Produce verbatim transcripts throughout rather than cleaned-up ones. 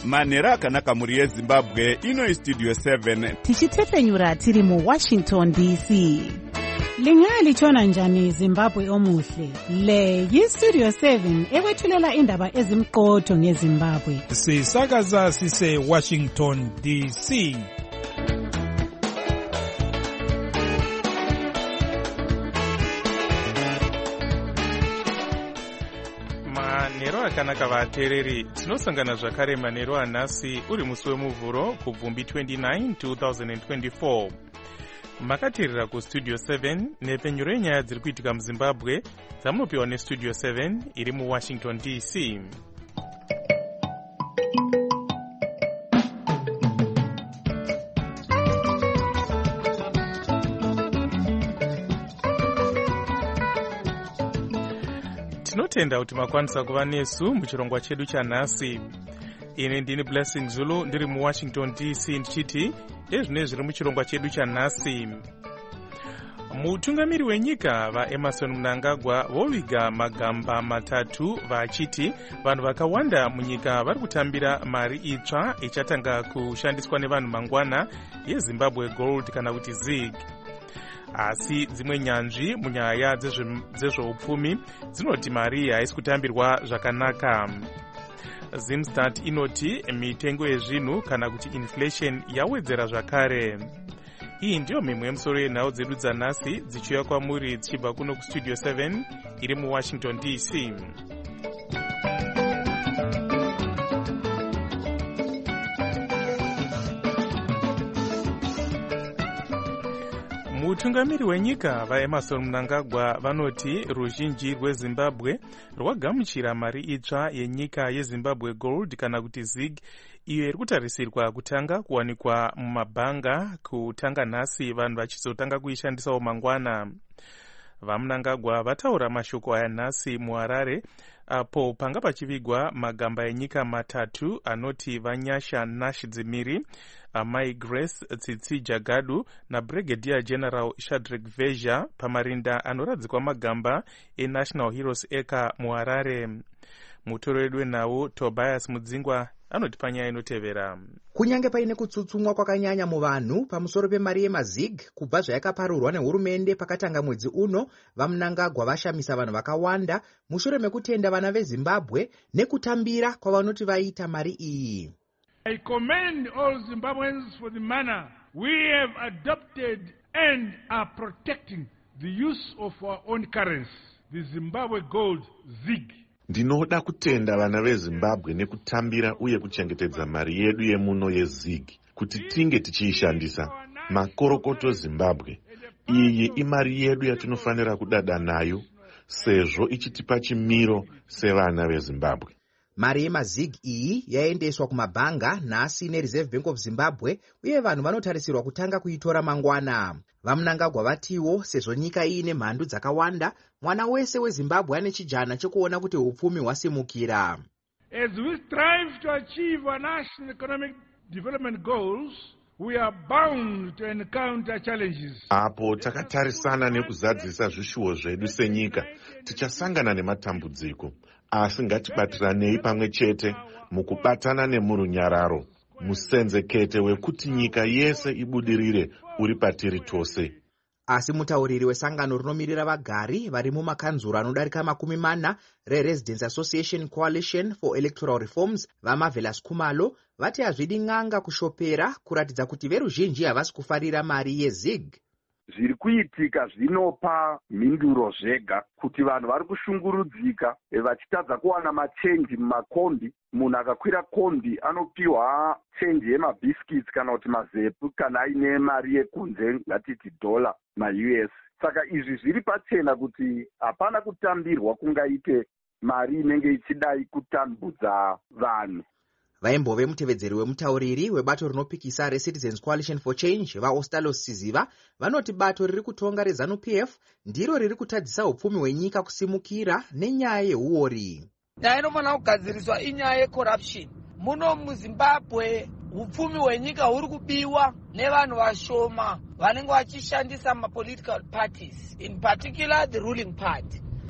manhero akanaka mhuri yezimbabwe. Ino istudio seven tichitefenyura tiri muwashington D C. Lingalitshona njani Zimbabwe omuhle? Le yistudio seven ekwethulela indaba ezimqotho ngeZimbabwe. Sisakaza sise Washington D C. Manhero akanaka vateereri, tinosangana zvakare manhero anhasi uri musi wemuvhuro kubvumbi twenty-nine two thousand twenty-four. Makateerera kustudio seven nepfenyuro yenyaya dziri kuitika muZimbabwe dzamunopiwa nestudio seven iri muWashington D C. Tinotenda kuti makwanisa kuva nesu muchirongwa chedu chanhasi. Ine ndini Blessing Zulu ndiri muWashington D C ndichiti ezvine zviri muchirongwa chedu chanhasi. Mutungamiri wenyika vaEmerson Mnangagwa voviga magamba matatu vachiti vanhu vakawanda munyika vari kutambira mari itsva ichatanga kushandiswa nevanhu mangwana yeZimbabwe Gold kana kuti ZIG. Asi dzimwe nyanzvi munyaya dzezveupfumi dzinoti mari haisi kutambirwa zvakanaka. Zimstat inoti mitengo yezvinhu kana kuti inflation yawedzera zvakare. Iyi ndiyo mimwe yemusoro yenhau dzedu dzanhasi dzichiuya kwamuri dzichibva kuno kustudio seven iri muWashington D C. Mutungamiri wenyika vaEmerson Mnangagwa vanoti ruzhinji rweZimbabwe rwagamuchira mari itsva yenyika yeZimbabwe Gold kana kuti ZIG, iyo iri kutarisirwa kutanga kuwanikwa mumabhanga kutanga nhasi vanhu vachizotanga kuishandisawo mangwana. VaMnangagwa vataura mashoko aya nhasi muHarare apo panga pachivigwa magamba enyika matatu anoti Vanyasha Nashidzimiri, Mai Grace Tsitsi Jagadu naBrigadier General Shadrack Veja pamarinda anoradzikwa magamba eNational Heroes Eka muHarare. Mutoro wedu wenhau Tobias Mudzingwa anoti panyaya inotevera. Kunyange paine kutsutsumwa kwakanyanya muvanhu pamusoro pemari yemazig kubva zvayakaparurwa nehurumende pakatanga mwedzi uno, vaMnangagwa vashamisa vanhu vakawanda mushure mekutenda vana veZimbabwe nekutambira kwavanoti vaita mari iyi. I commend all Zimbabweans for the manner we have adopted and are protecting the use of our own currency, the Zimbabwe Gold ZIG. Ndinoda kutenda vana veZimbabwe nekutambira uye kuchengetedza mari yedu yemuno yeZIG kuti tinge tichiishandisa. Makorokoto Zimbabwe, iyi imari yedu yatinofanira kudada nayo sezvo ichitipa chimiro sevana veZimbabwe. Mari yemazig iyi yaendeswa kumabhanga nhasi neReserve Bank of Zimbabwe uye vanhu vanotarisirwa kutanga kuitora mangwana. VaMnangagwa vatiwo sezvo nyika iine mhandu dzakawanda, mwana wese weZimbabwe ane chijana chekuona kuti upfumi hwasimukira. As we strive to achieve our national economic development goals, we are bound to encounter challenges. Apo takatarisana nekuzadzisa zvishuwo zvedu senyika, tichasangana nematambudziko. Asi ngatibatiranei pamwe chete mukubatana nemurunyararo, musenzekete wekuti nyika yese ibudirire uri patiri tose. Asi mutauriri wesangano rinomirira vagari vari mumakanzuro anodarika makumi mana reResidents Association Coalition for Electoral Reforms vaMarvelous Khumalo vati hazvidi n'anga kushopera kuratidza kuti veruzhinji havasi kufarira mari yeZIG. Zviri kuitika zvinopa mhinduro zvega kuti vanhu vari kushungurudzika vachitadza kuwana machenji mumakombi. Munhu akakwira kombi anopiwa chenji yemabhiskits kana kuti mazepu kana aine mari yekunze ngatiti dola ma-U S. Saka izvi zviri pachena kuti hapana kutambirwa kungaite mari inenge ichidai kutambudza vanhu. Vaimbove mutevedzeri wemutauriri webato rinopikisa reCitizens Coalition for Change vaOstalos Siziva vanoti bato riri kutonga reZANU P F ndiro riri kutadzisa upfumi hwenyika kusimukira nenyaya yeuori. Nyaya inofanira kugadziriswa inyaya yecorruption. Muno muZimbabwe upfumi hwenyika huri kubiwa nevanhu vashoma vanenge vachishandisa mapolitical parties, in particular the ruling party.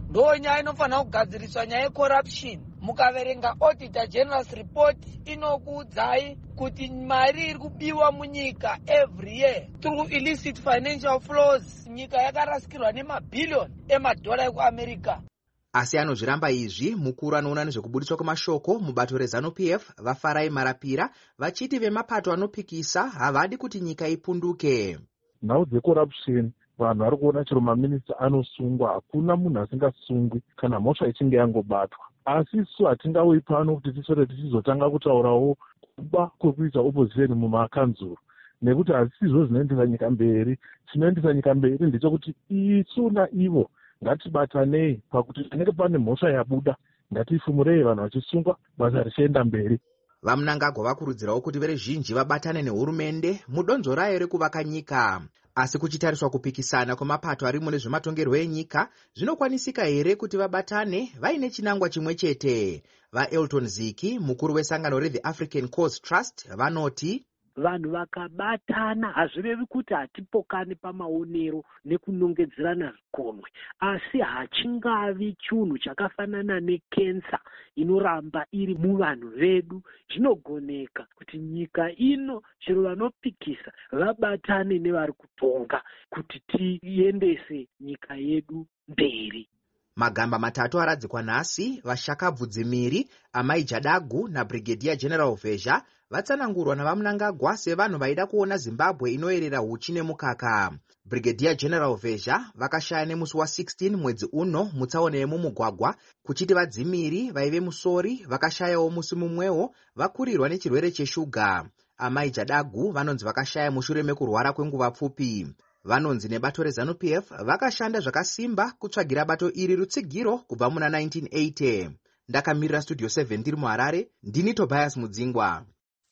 ndo nyaya inofanira kugadziriswa nyaya yecorruption. Mukaverenga auditor general's report inokuudzai kuti mari iri kubiwa munyika every year through illicit financial flows. Nyika yakarasikirwa nemabhillion emadhora ekuamerica. Asi anozviramba izvi, mukuru anoona nezvekubudiswa kwemashoko mubato reZANU-P F vaFarai Marapira vachiti vemapato anopikisa havadi kuti nyika ipunduke. Nhau dzecorruption vanhu vari kuona chero maminista anosungwa, hakuna munhu asingasungwi kana mhosva ichinge yangobatwa. Asi isu hatingauyi pano kuti tisore tichizotanga kutaurawo kuba kwekuita opposition mumakanzuro, nekuti hazisizvo zvinoendesa nyika mberi. Chinoendesa nyika mberi ndechekuti isu naivo ngatibatanei pakuti panenge pane mhosva yabuda ngatifumurei vanhu vachisungwa basa richienda mberi. VaMnangagwa vakurudzirawo kuti veruzhinji vabatane nehurumende mudonzvo rayo rekuvaka nyika. Asi kuchitariswa kupikisana kwemapato arimo nezvematongerwo enyika, zvinokwanisika here kuti vabatane vaine chinangwa chimwe chete? VaElton Ziki, mukuru wesangano reThe African Cause Trust, vanoti vanhu vakabatana hazvirevi kuti hatipokani pamaonero nekunongedzerana zvikonwe, asi hachingavi chinhu chakafanana nekensa inoramba iri muvanhu vedu. Zvinogoneka kuti nyika ino chero vanopikisa vabatane nevari kutonga kuti tiendese nyika yedu mberi. Magamba matatu aradzikwa nhasi, vaShakabvudzimiri, Amai Jadagu naBrigadier General Vesha vatsanangurwa navaMnangagwa sevanhu vaida kuona Zimbabwe inoerera huchi nemukaka. Brigadier General Vesha vakashaya nemusi wa16 mwedzi uno mutsaona yemumugwagwa, kuchiti vadzimiri vaive musori vakashayawo musi mumwewo vakurirwa nechirwere cheshuga. Amai Jadagu vanonzi vakashaya mushure mekurwara kwenguva pfupi. Vanonzi nebato reZANU-P F vakashanda zvakasimba kutsvagira bato iri rutsigiro kubva muna nineteen eighty. Ndakamirira Studio seven ndiri muHarare, ndini Tobias Mudzingwa.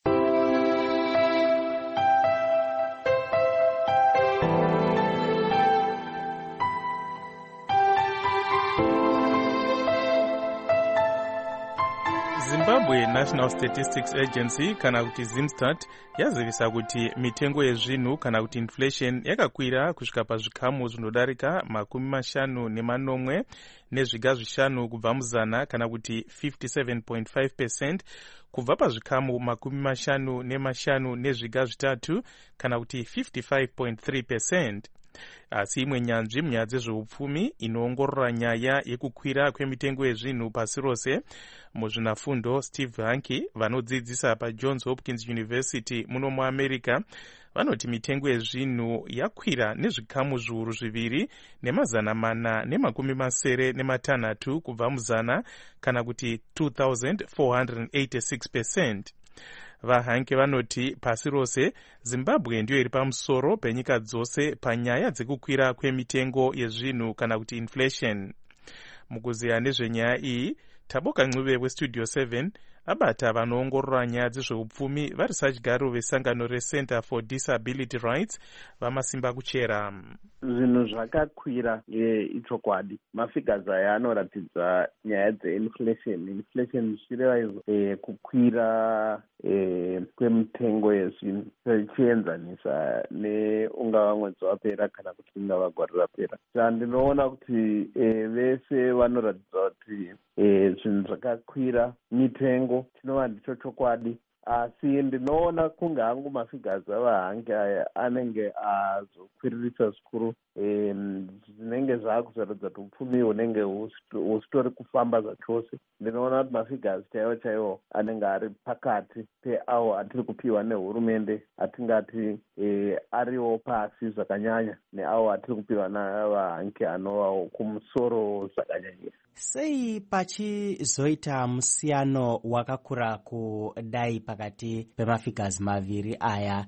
Zimbabwe National Statistics Agency kana kuti ZimStat yazivisa kuti mitengo yezvinhu kana kuti inflation yakakwira kusvika pazvikamu zvinodarika makumi mashanu nemanomwe nezviga zvishanu kubva muzana kana kuti fifty-seven point five percent kubva pazvikamu makumi mashanu nemashanu nezviga zvitatu kana kuti fifty-five point three percent. Asi imwe nyanzvi munyaya dzezveupfumi inoongorora nyaya yekukwira kwemitengo yezvinhu pasi rose muzvinafundo Steve Hanke vanodzidzisa paJohns Hopkins University muno muAmerica vanoti mitengo yezvinhu yakwira nezvikamu zviuru zviviri nemazana mana nemakumi masere nematanhatu kubva muzana kana kuti two thousand four hundred eighty-six percent. VaHanke vanoti pasi rose Zimbabwe ndiyo iri pamusoro penyika dzose panyaya dzekukwira kwemitengo yezvinhu kana kuti inflation. Mukuziya nezvenyaya iyi, Taboka Ncube weStudio seven abata vanoongorora nyaya dzezveupfumi varisearch garo vesangano reCenter for Disability Rights vamasimba kuchera. Zvinhu zvakakwira ichokwadi. Mafigures aya anoratidza nyaya dzeinflation. Inflation zvichireva izvo kukwira kwemitengo yezvinhu zvichienzanisa neungava mwedzi wapera kana kuti ungava gore rapera. Ndinoona kuti vese vanoratidza kuti zvinhu zvakakwira mitengo chinova ndicho chokwadi. Asi ndinoona kunge hangu mafigures avaHanke aya anenge azokwiririsa zvikuru zvinenge zvaakuzoratidza kuti upfumi hunenge husitori kufamba zvachose. Ndinoona kuti mafigures chaiwo chaiwo anenge ari pakati peawo atiri kupiwa nehurumende, atingati ariwo pasi zvakanyanya neawo atiri kupiwa navaHanke anovawo kumusoro zvakanyanyisa. Sei pachizoita musiyano wakakura kudai pakati pemafigures maviri aya?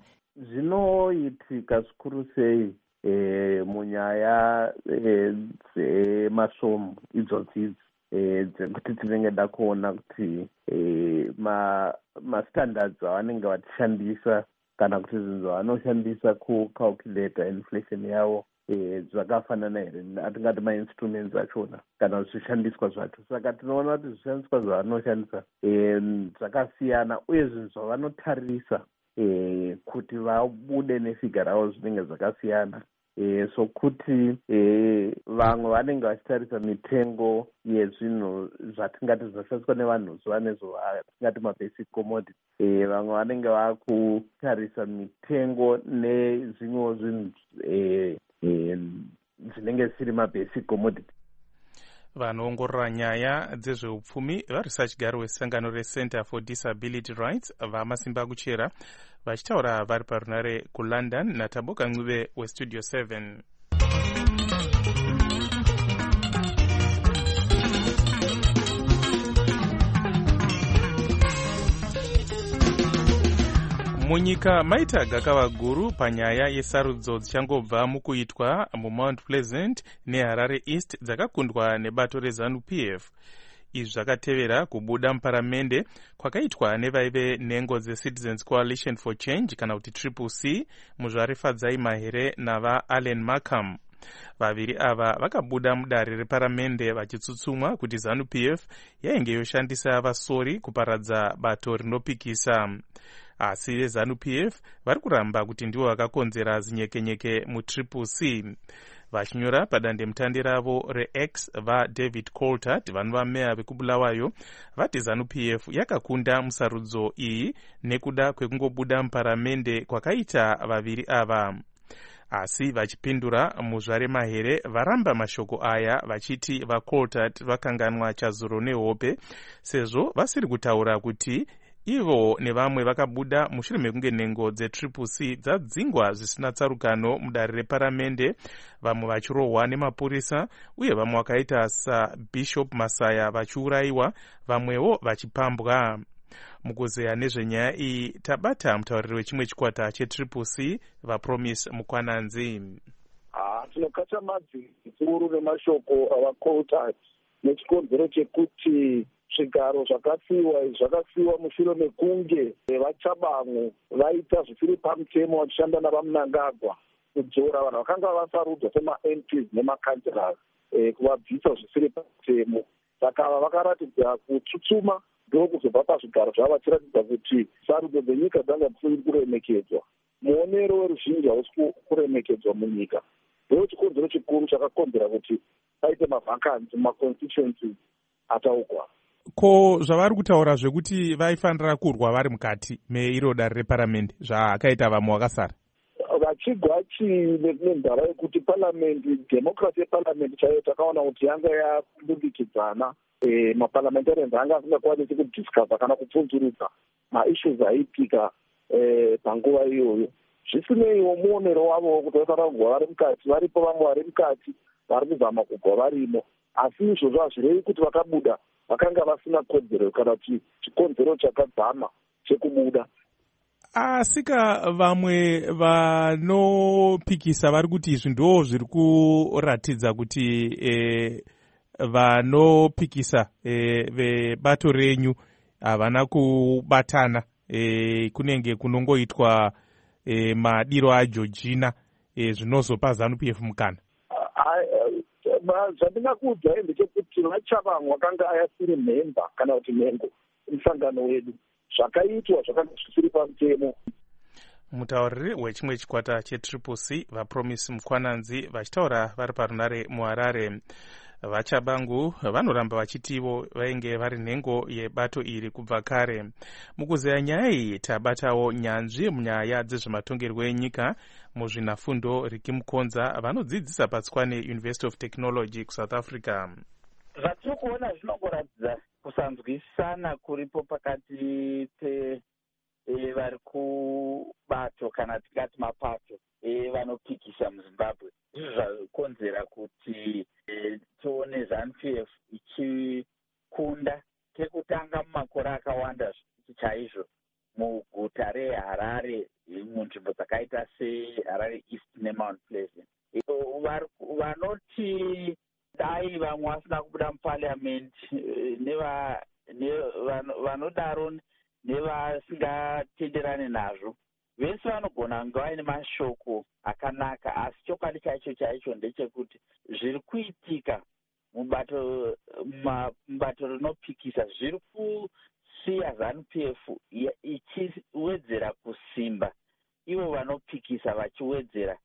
Zvinoitika zvikuru sei e, munyaya e, dzemasvomu idzodzi dzekuti tinenge da kuona kuti e, mastandards avanenge vachishandisa kana kuti zvinhu zvavanoshandisa kucalculata inflation yavo zvakafanana here, atingati mainstruments achona kana zvishandiswa zvacho. Saka tinoona kuti zvishandiswa zvavanoshandisa zvakasiyana uye zvinhu zvavanotarisa kuti vabude nefigure ravo zvinenge zvakasiyana. e, sokuti e, vamwe vanenge vachitarisa mitengo yezvinhu zvatingati zvinoshandiswa nevanhu zuva nezuva tingati mabasic commodity. E, vamwe vanenge vakutarisa mitengo nezvimwewo zvinhu e, e, zvinenge zvisiri mabasic commodity. vanoongorora nyaya dzezveupfumi varesearch gari wesangano recenter for disability rights vamasimba kuchera vachitaura vari parunare kulondon nataboka ncube westudio seven. munyika maita gakava guru panyaya yesarudzo dzichangobva mukuitwa mumount pleasant neharare east dzakakundwa nebato rezanu p f. izvi zvakatevera kubuda muparamende kwakaitwa nevaive nhengo dzecitizens coalition for change kana kuti triple c muzvarefadzai mahere navaallen markham. vaviri ava vakabuda mudare reparamende vachitsutsumwa kuti zanu p f yainge yoshandisa vasori kuparadza bato rinopikisa. asi vezanu p f vari kuramba kuti ndivo vakakonzera zinyekenyeke mutriple c. vachinyora padandemutande ravo rex vaDavid Coulthard vanova meya vekubulawayo vati zanu p f yakakunda musarudzo iyi nekuda kwekungobuda muparamende kwakaita vaviri ava. asi vachipindura muzvare mahere varamba mashoko aya vachiti vaCoulthard vakanganwa chazuro nehope sezvo vasiri kutaura kuti ivo nevamwe vakabuda mushure mekunge nhengo dzetriple c dzadzingwa zvisina tsarukano mudare reparamende, vamwe vachirohwa nemapurisa uye vamwe vakaita sabishop Masaya vachiurayiwa, vamwewo vachipambwa. mukuzeya nezvenyaya iyi tabata mutauriri wechimwe chikwata chetriple c vaPromise Mukwananzi. Ah, tinokatyamadzi zikuru nemashoko avaCoulthard nechikonzero chekuti zvigaro zvakasiyiwa zvakasiyiwa mushure mekunge vachabangu vaita zvisiri pamutemo vachishanda navaMnangagwa kudzora vanhu vakanga vasarudzwa sema-M Ps nemakanselas e, kuvabvisa zvisiri pamutemo. Saka ava vakaratidza kutsutsuma ndokuzobva pazvigaro zvavo vachiratidza kuti sarudzo dzenyika dzanga dzisiri kuremekedzwa. Muonero weruzhinji hausi kuremekedzwa munyika. Ndo chikonzero chikuru chakakonzera kuti paite mavhakansi mumaconstituencies ataugwa. Ko zvavari kutaura zvekuti vaifanira kurwa vari mukati meiro dare reparamende zvaakaita vamwe vakasara vachigwa chinenzara yekuti paramende democracy yeparamende chaiyo takaona kuti yanga yabudikidzana e, maparliamentarians anga asingakwanisi kudiscussa kana kupfunzurudza maissues aitika e, panguva iyoyo. Zvisineiwo muonero wavo kuti vafanira kugwa vari mukati, varipo vamwe vari mukati vari kuzama kugwa varimo, asi izvozvo hazvirevi kuti vakabuda vakanga vasina kodzero kana kuti chikonzero chakadzama chekubuda. asika vamwe vanopikisa vari kuti izvi ndo zviri kuratidza kuti e, vanopikisa e, vebato renyu havana kubatana e, kunenge kunongoitwa e, madiro aJeorgina e, zvinozopa zanu P F mukana. Zvandingakuudzai ndechekuti vachabangu vakanga ayasiri mhemba kana kuti mhengo musangano wedu, zvakaitwa zvakanga zvisiri pamutemo. mutauriri wechimwe chikwata chetriple c vaPromise Mukwananzi vachitaura vari parunare muHarare. vachabangu vanoramba vachitivo vainge vari nhengo yebato iri kubva kare. mukuzeya nyaya iyi tabatawo nyanzvi munyaya dzezvematongerwo enyika muzvinafundo Riki Mukonza vanodzidzisa paTswane University of Technology kuSouth Africa. zvatiri kuona zvinongoratidza kusanzwisana kuripo pakati pe e, vari kubato kana tikati mapato e, vanopikisa muZimbabwe. izvo zvakonzera kuti e, tione zanu P F ichikunda kekutanga mumakore akawanda chaizvo muguta reHarare munzvimbo dzakaita seHarare East neMount Pleasant. E, vanoti dai vamwe vasina kubuda mupariamendi neva vanodaro nevasingatenderani nazvo vese vanogona kunge vaine mashoko akanaka, asi chokwadi chaicho chaicho ndechekuti zviri kuitika mubato mubato rinopikisa zviri kusiya zanu P F ichiwedzera kusimba, ivo vanopikisa vachiwedzera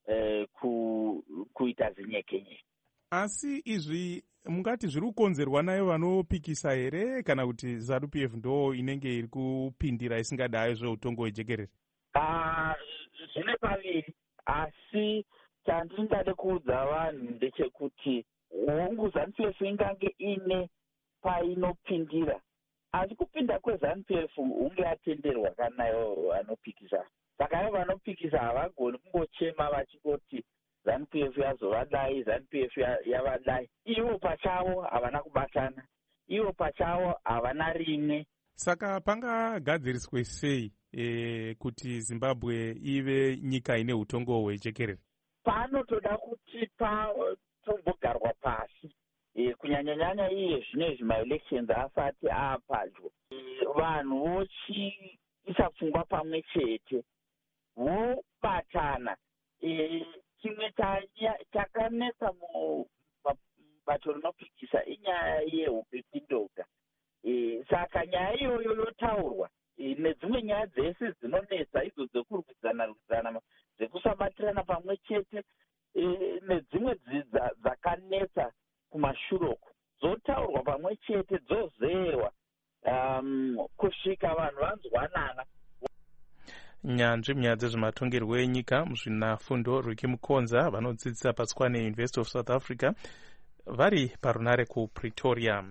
uh, ku, kuita zinyekenye. Asi izvi mungati zviri kukonzerwa nayo vanopikisa here kana kuti Z A N U P F ndo inenge iri kupindira isingadayo zveutongo hwejekerere? Uh, zvine paviri, asi chandingade kuudza vanhu ndechekuti hongu Z A N U P F ingange ine painopindira, asi kupinda kwe Z A N U P F hunge atenderwa kanayo vanopikisa. Saka ivo vanopikisa havagoni kungochema vachingoti Z A N U P F yazovadai, Z A N U P F yavadai. Ivo pachavo havana kubatana, ivo pachavo havana rimwe. Saka pangagadziriswe sei e, kuti Zimbabwe ive nyika ine utongo hwejekerere? Panotoda kuti patombogarwa pasi, e, kunyanyanyanya iye zvinezvi maelections asati apadyo, e, vanhu vochiisa pfungwa pamwe chete vobatana. E, chimwe chakanetsa mubato rinopikisa inyaya yehupenyu ndoga. E, saka nyaya iyoyo yotaurwa, e, nedzimwe nyaya dzese dzinonetsa idzo dzekurwidzana rwidzana, dzekusabatirana pamwe chete, e, nedzimwe dzakanetsa kumashuroko dzotaurwa pamwe chete, dzozerwa um, kusvika vanhu vanzwanana. Nyanzvi munyaya dzezvematongerwo enyika muzvinafundo Rwiki Mukonza vanodzidzisa paTshwane University of South Africa vari parunare kuPretoria.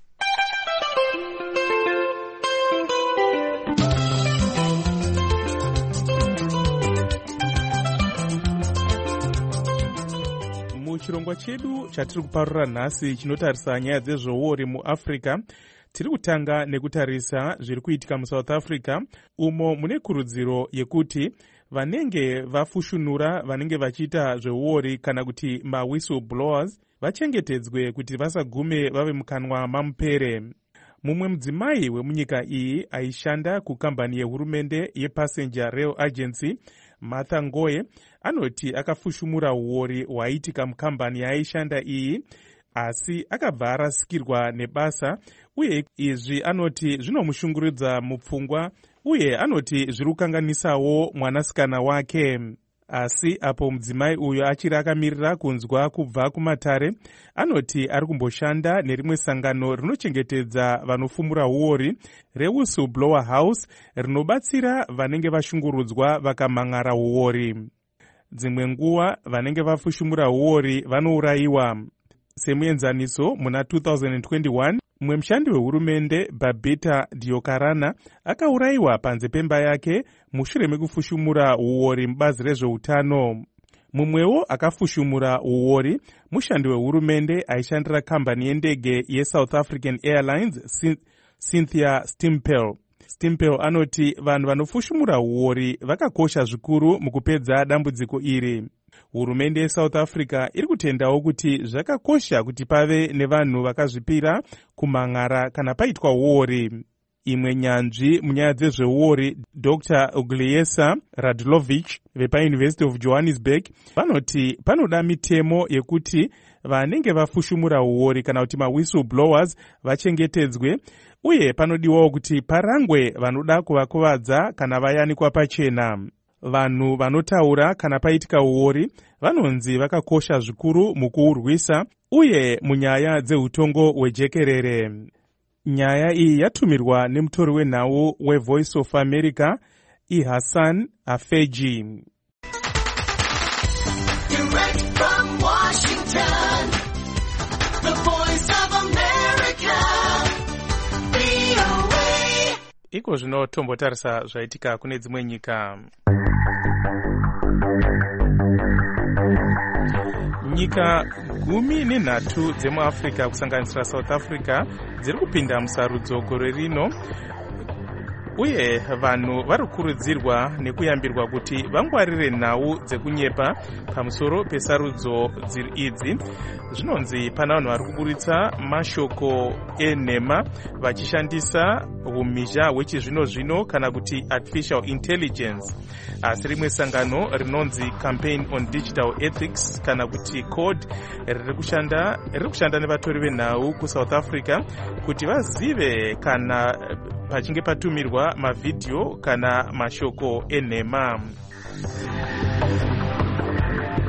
Muchirongwa chedu chatiri kuparura nhasi chinotarisa nyaya dzezvouori muAfrica, tiri kutanga nekutarisa zviri kuitika muSouth Africa, umo mune kurudziro yekuti vanenge vafushunura vanenge vachiita zveuori kana kuti mawhistleblowers vachengetedzwe kuti vasagume vave mukanwa mamupere. Mumwe mudzimai wemunyika iyi aishanda kukambani yehurumende yePassenger Rail Agency, Martha Ngoye, anoti akafushumura uori hwaiitika mukambani yaaishanda iyi, asi akabva arasikirwa nebasa, uye izvi anoti zvinomushungurudza mupfungwa, uye anoti zviri kukanganisawo mwanasikana wake. Asi apo mudzimai uyo achiri akamirira kunzwa kubva kumatare, anoti ari kumboshanda nerimwe sangano rinochengetedza vanofumura uori reWhistleblower House, rinobatsira vanenge vashungurudzwa vakamang'ara uori. Dzimwe nguva vanenge vafushumura uori vanourayiwa. Semuenzaniso muna two thousand twenty-one, mumwe mushandi wehurumende Babita Deokarana akaurayiwa panze pemba yake mushure mekufushumura uori mubazi rezveutano. Mumwewo akafushumura uori mushandi wehurumende aishandira kambani yendege yeSouth African Airlines, Cynthia Stimpel. Stimpel anoti vanhu vanofushumura uori vakakosha zvikuru mukupedza dambudziko iri. Hurumende yeSouth Africa iri kutendawo kuti zvakakosha kuti pave nevanhu vakazvipira kumang'ara kana paitwa uori. Imwe nyanzvi munyaya dzezveuori, Doctor Ugliesa Radlovich vepaUniversity of Johannesburg, vanoti panoda mitemo yekuti vanenge vafushumura uori kana kuti mawhistleblowers vachengetedzwe, uye panodiwawo kuti parangwe vanoda kuvakuvadza kana vayanikwa pachena. Vanhu vanotaura kana paitika uori vanonzi vakakosha zvikuru mukuurwisa uye munyaya dzeutongo hwejekerere. Nyaya iyi yatumirwa nemutori wenhau weVoice of America, iHassan Afeji. Direct from Washington, the Voice of America, V O A. Iko zvino tombotarisa zvaitika kune dzimwe nyika. Nyika gumi nenhatu dzemuAfrica kusanganisira South Africa dziri kupinda musarudzo gore rino, uye vanhu vari kukurudzirwa nekuyambirwa kuti vangwarire nhau dzekunyepa pamusoro pesarudzo idzi. Zvinonzi pana vanhu vari kuburitsa mashoko enhema vachishandisa umhizha hwechizvino zvino kana kuti artificial intelligence. Asi rimwe sangano rinonzi Campaign on Digital Ethics kana kuti CODE riri kushanda riri kushanda nevatori venhau kuSouth Africa kuti vazive kana pachinge patumirwa mavhidhiyo kana mashoko enhema.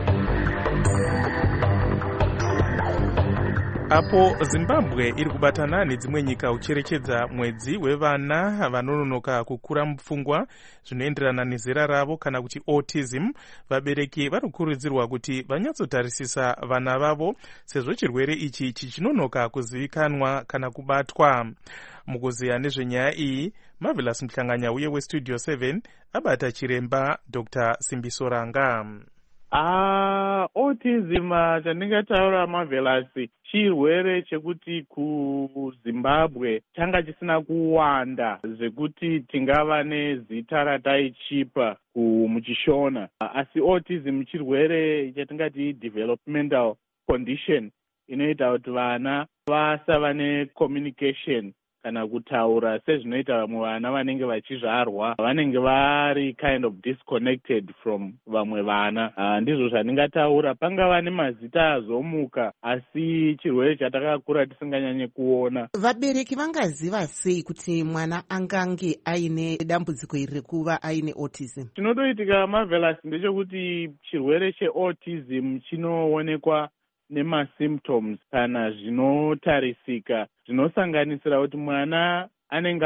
apo zimbabwe iri kubatana nedzimwe nyika kucherechedza mwedzi wevana vanononoka kukura mupfungwa zvinoenderana nezera ravo kana kuti autism, vabereki varikurudzirwa kuti vanyatsotarisisa vana vavo sezvo chirwere ichi chichinonoka kuzivikanwa kana kubatwa. Mukuziya nezvenyaya iyi, Marvelous Mhlanganya uye westudio seven abata chiremba Doctor Simbiso Ranga. Ah, autism chandingataura Marvelous chirwere chekuti kuZimbabwe changa chisina kuwanda zvekuti tingava nezita rataichipa muchishona, asi autism chirwere chatingati developmental condition inoita kuti vana vasava necommunication kana kutaura sezvinoita vamwe vana vanenge vachizvarwa, vanenge vari kind of disconnected from vamwe vana. Uh, ndizvo zvandingataura. Pangava nemazita azomuka, asi chirwere chatakakura tisinganyanye kuona. Vabereki vangaziva sei kuti mwana angange aine dambudziko iri rekuva aine autism? Chinotoitika Marvelous ndechekuti chirwere cheautism chinoonekwa nemasymptoms kana zvinotarisika zvinosanganisira kuti mwana anenge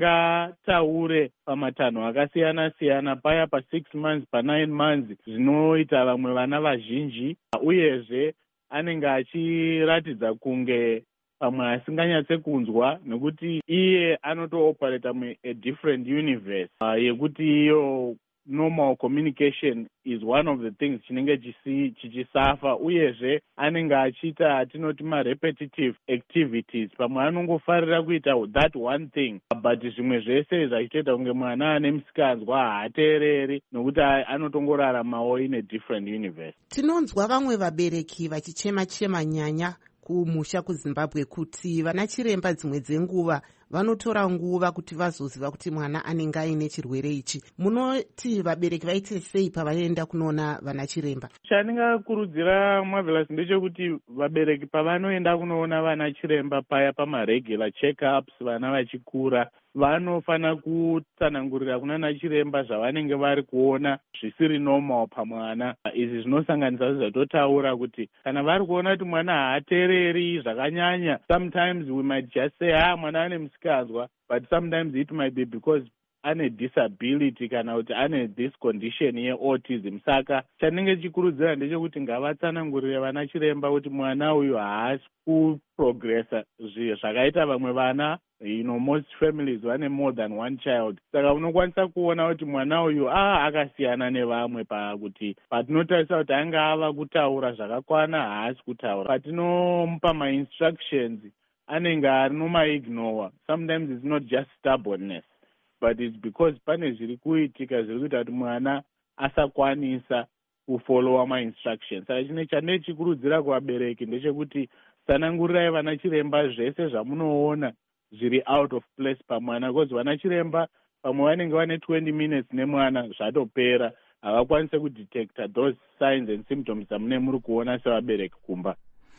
asingataure pamatanho akasiyana siyana, paya pa six months pa nine months zvinoita vamwe vana vazhinji, uyezve anenge achiratidza kunge pamwe asinganyatse kunzwa nekuti iye anotooperata mu a different universe uh, yekuti iyo normal communication is one of the things chinenge chichisafa, uyezve anenge achiita atinoti ma-repetitive activities. Pamwe anongofarira kuita that one thing, but zvimwe zvese zvachitoita kunge mwana ane musikanzwa haateereri nokuti anotongoraramawo in a different universe. Tinonzwa vamwe vabereki vachichema-chema nyanya kumusha kuZimbabwe kuti vana chiremba dzimwe dzenguva vanotora nguva kuti vazoziva kuti mwana anenge aine chirwere ichi. Munoti vabereki vaite sei pavanoenda kunoona vana chiremba? Chandingakurudzira Marvelous ndechekuti vabereki pavanoenda kunoona vana chiremba paya pamaregular check-ups vana vachikura, vanofana kutsanangurira kunana chiremba zvavanenge vari kuona zvisiri normal pamwana. Izvi zvinosanganisa zvatotaura kuti kana vari kuona kuti mwana haateereri zvakanyanya, sometimes we might just say ha mwana ane musikanzwa, but sometimes it might be because ane disability kana kuti ane this condition yeautism. Saka chandinge chikurudzira ndechekuti ngavatsanangurire vana chiremba kuti mwana uyu haasi kuprogressa zvakaita vamwe vana. You know, most families vane more than one child. Saka unokwanisa kuona kuti mwana uyu ah akasiyana nevamwe pakuti patinotarisa kuti anga ava kutaura zvakakwana haasi kutaura. Patinomupa ma-instructions anenge anomaignore. Sometimes it's not just stubbornness, but it's because pane zviri kuitika zviri kuita kuti mwana asakwanisa kufollowa ma-instructions. Saka chine chane chikurudzira kuvabereki ndechekuti tsanangurirai vana chiremba zvese zvamunoona zviri out of place pamwana, because vana chiremba pamwe vanenge vane twenty minutes nemwana zvatopera, havakwanise kudetecta those signs and symptoms dzamune muri kuona sevabereki kumba.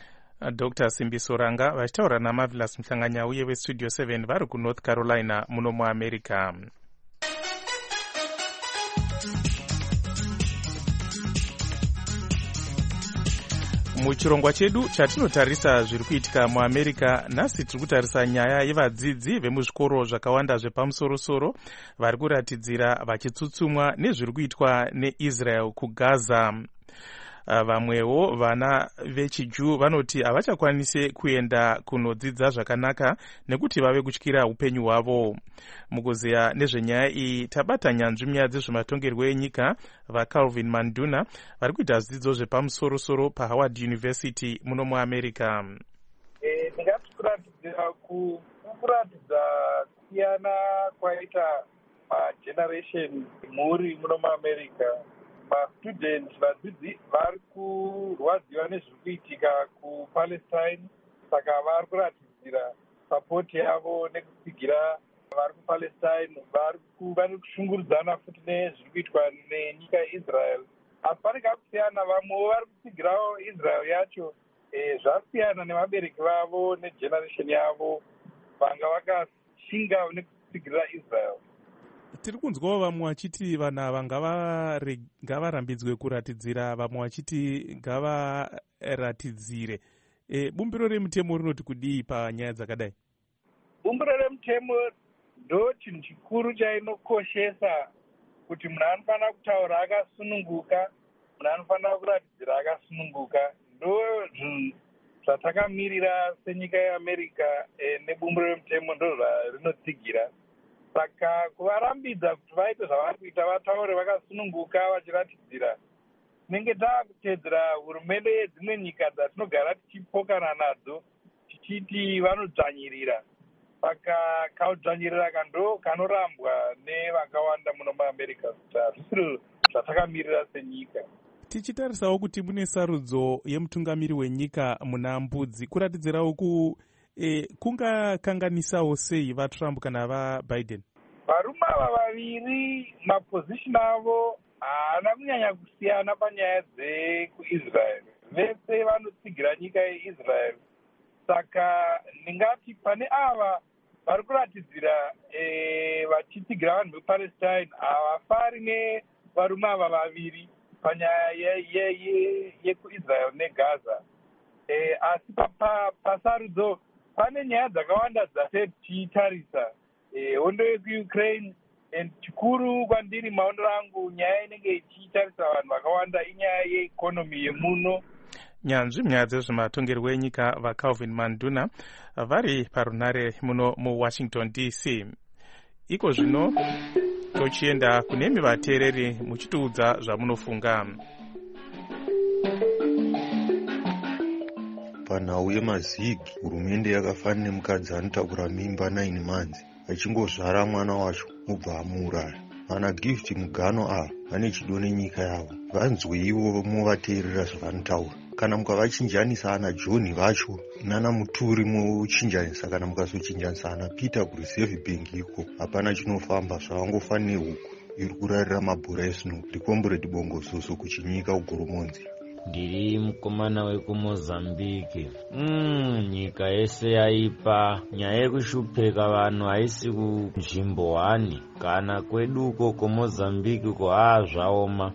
Doctor Simbiso Ranga vachitaura naMarvelous Mhlanganya uye westudio seven vari kuNorth Carolina muno muAmerica. Muchirongwa chedu chatinotarisa zviri kuitika muAmerica, nhasi tiri kutarisa nyaya yevadzidzi vemuzvikoro zvakawanda zvepamusoro-soro vari kuratidzira vachitsutsumwa nezviri kuitwa neIsrael kuGaza. Vamwewo vana vechijuu vanoti havachakwanise kuenda kunodzidza zvakanaka nekuti vave kutyira upenyu hwavo. Mukuziya nezvenyaya iyi tabata nyanzvi munyaya dzezvematongerwo enyika vaCalvin Manduna vari kuita zvidzidzo zvepamusoro-soro paHoward University muno muAmerica. Ndingati kuratidzira kuratidza kusiyana kwaita mageneration mhuri muno muAmerica. Mastudents vadzidzi vari kurwadziwa nezviri kuitika kuPalestine, saka vari kuratidzira sapoti yavo nekutsigira vari kuPalestine. Vari kushungurudzana futi nezviri kuitwa nenyika yeIsrael, asi pane kakusiyana. Vamwewo vari kutsigirawo Israel yacho. E, zvasiyana nemabereki vavo negeneration yavo vanga vakashinga nekutsigirira Israel. Tiri kunzwawo vamwe vachiti vanhu ava ngavarambidzwe kuratidzira, vamwe vachiti ngavaratidzire. e, bumbiro remutemo rinoti kudii panyaya dzakadai? Bumbiro remutemo ndo chinhu chikuru chainokoshesa kuti munhu anofanira kutaura akasununguka, munhu anofanira kuratidzira akasununguka. Ndo zvinhu zvatakamirira senyika yeAmerica e, nebumbiro remutemo ndo rinotsigira. Saka kuvarambidza kuti vaite zvavari kuita, vataure vakasununguka vachiratidzira, tinenge taakutedzera hurumende yedzimwe nyika dzatinogara tichipokana nadzo tichiti vanodzvanyirira. Saka kaudzvanyirira kando kanorambwa nevakawanda muno muAmerica kuti hazvisiri zvatakamirira senyika. Tichitarisawo kuti mune sarudzo yemutungamiri wenyika muna mbudzi, kuratidzirawo ku e, kungakanganisawo sei vaTrump kana vaBiden? Varume ava vaviri mapozishini avo haana kunyanya kusiyana panyaya dzekuIsrael. Vese vanotsigira nyika yeIsrael. Saka ndingati pane ava vari kuratidzira e, vachitsigira vanhu vePalestine havafari nevarume ava vaviri panyaya yekuIsrael neGaza. E, asi pasarudzo pane nyaya dzakawanda dzase tichitarisa. E, hondo yekuUkraine, chikuru kwandiri maondo angu nyaya inenge ichitarisa vanhu vakawanda inyaya yeikonomi yemuno. Nyanzvi munyaya dzezvematongerwo enyika vaCalvin Manduna vari parunare muno muWashington D C. Iko zvino tochienda kunemi vateereri muchitiudza zvamunofunga. Panhau yemaZig, hurumende yakafanira nemukadzi anotakura mimba naini manzi achingozvara mwana wacho obva amuuraya. Vana Gift Mugano ava vane chido nenyika yavo, vanzweiwo muvateerera zvavanotaura. Kana mukavachinjanisa ana John vacho nana Muturi muchinjanisa, kana mukazochinjanisa ana Peter kureserve bank iko, hapana chinofamba. Zvavangofanira huku iri kurarira mabhora esno likomboredi bongozozo kuchinyika ugoromonzi. Ndiri mukomana wekumozambike. Mm, nyika yese yaipa nyaya yekushupeka vanhu haisi kunzvimbo hani. Kana kweduko kumozambike ko haa zvaoma.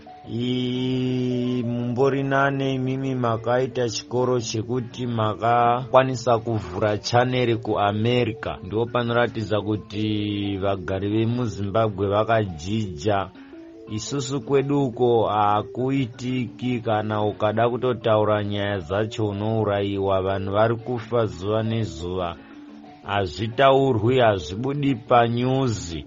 I mumbori nane imimi makaita chikoro chekuti makakwanisa kuvhura chaneri kuAmerica. Ndo panoratidza kuti vagari vemuZimbabwe vakajija. Isusu kweduko hakuitiki, kana ukada kutotaura nyaya zacho unourayiwa. Vanhu vari kufa zuva nezuva, hazvitaurwi, hazvibudi panyuzi.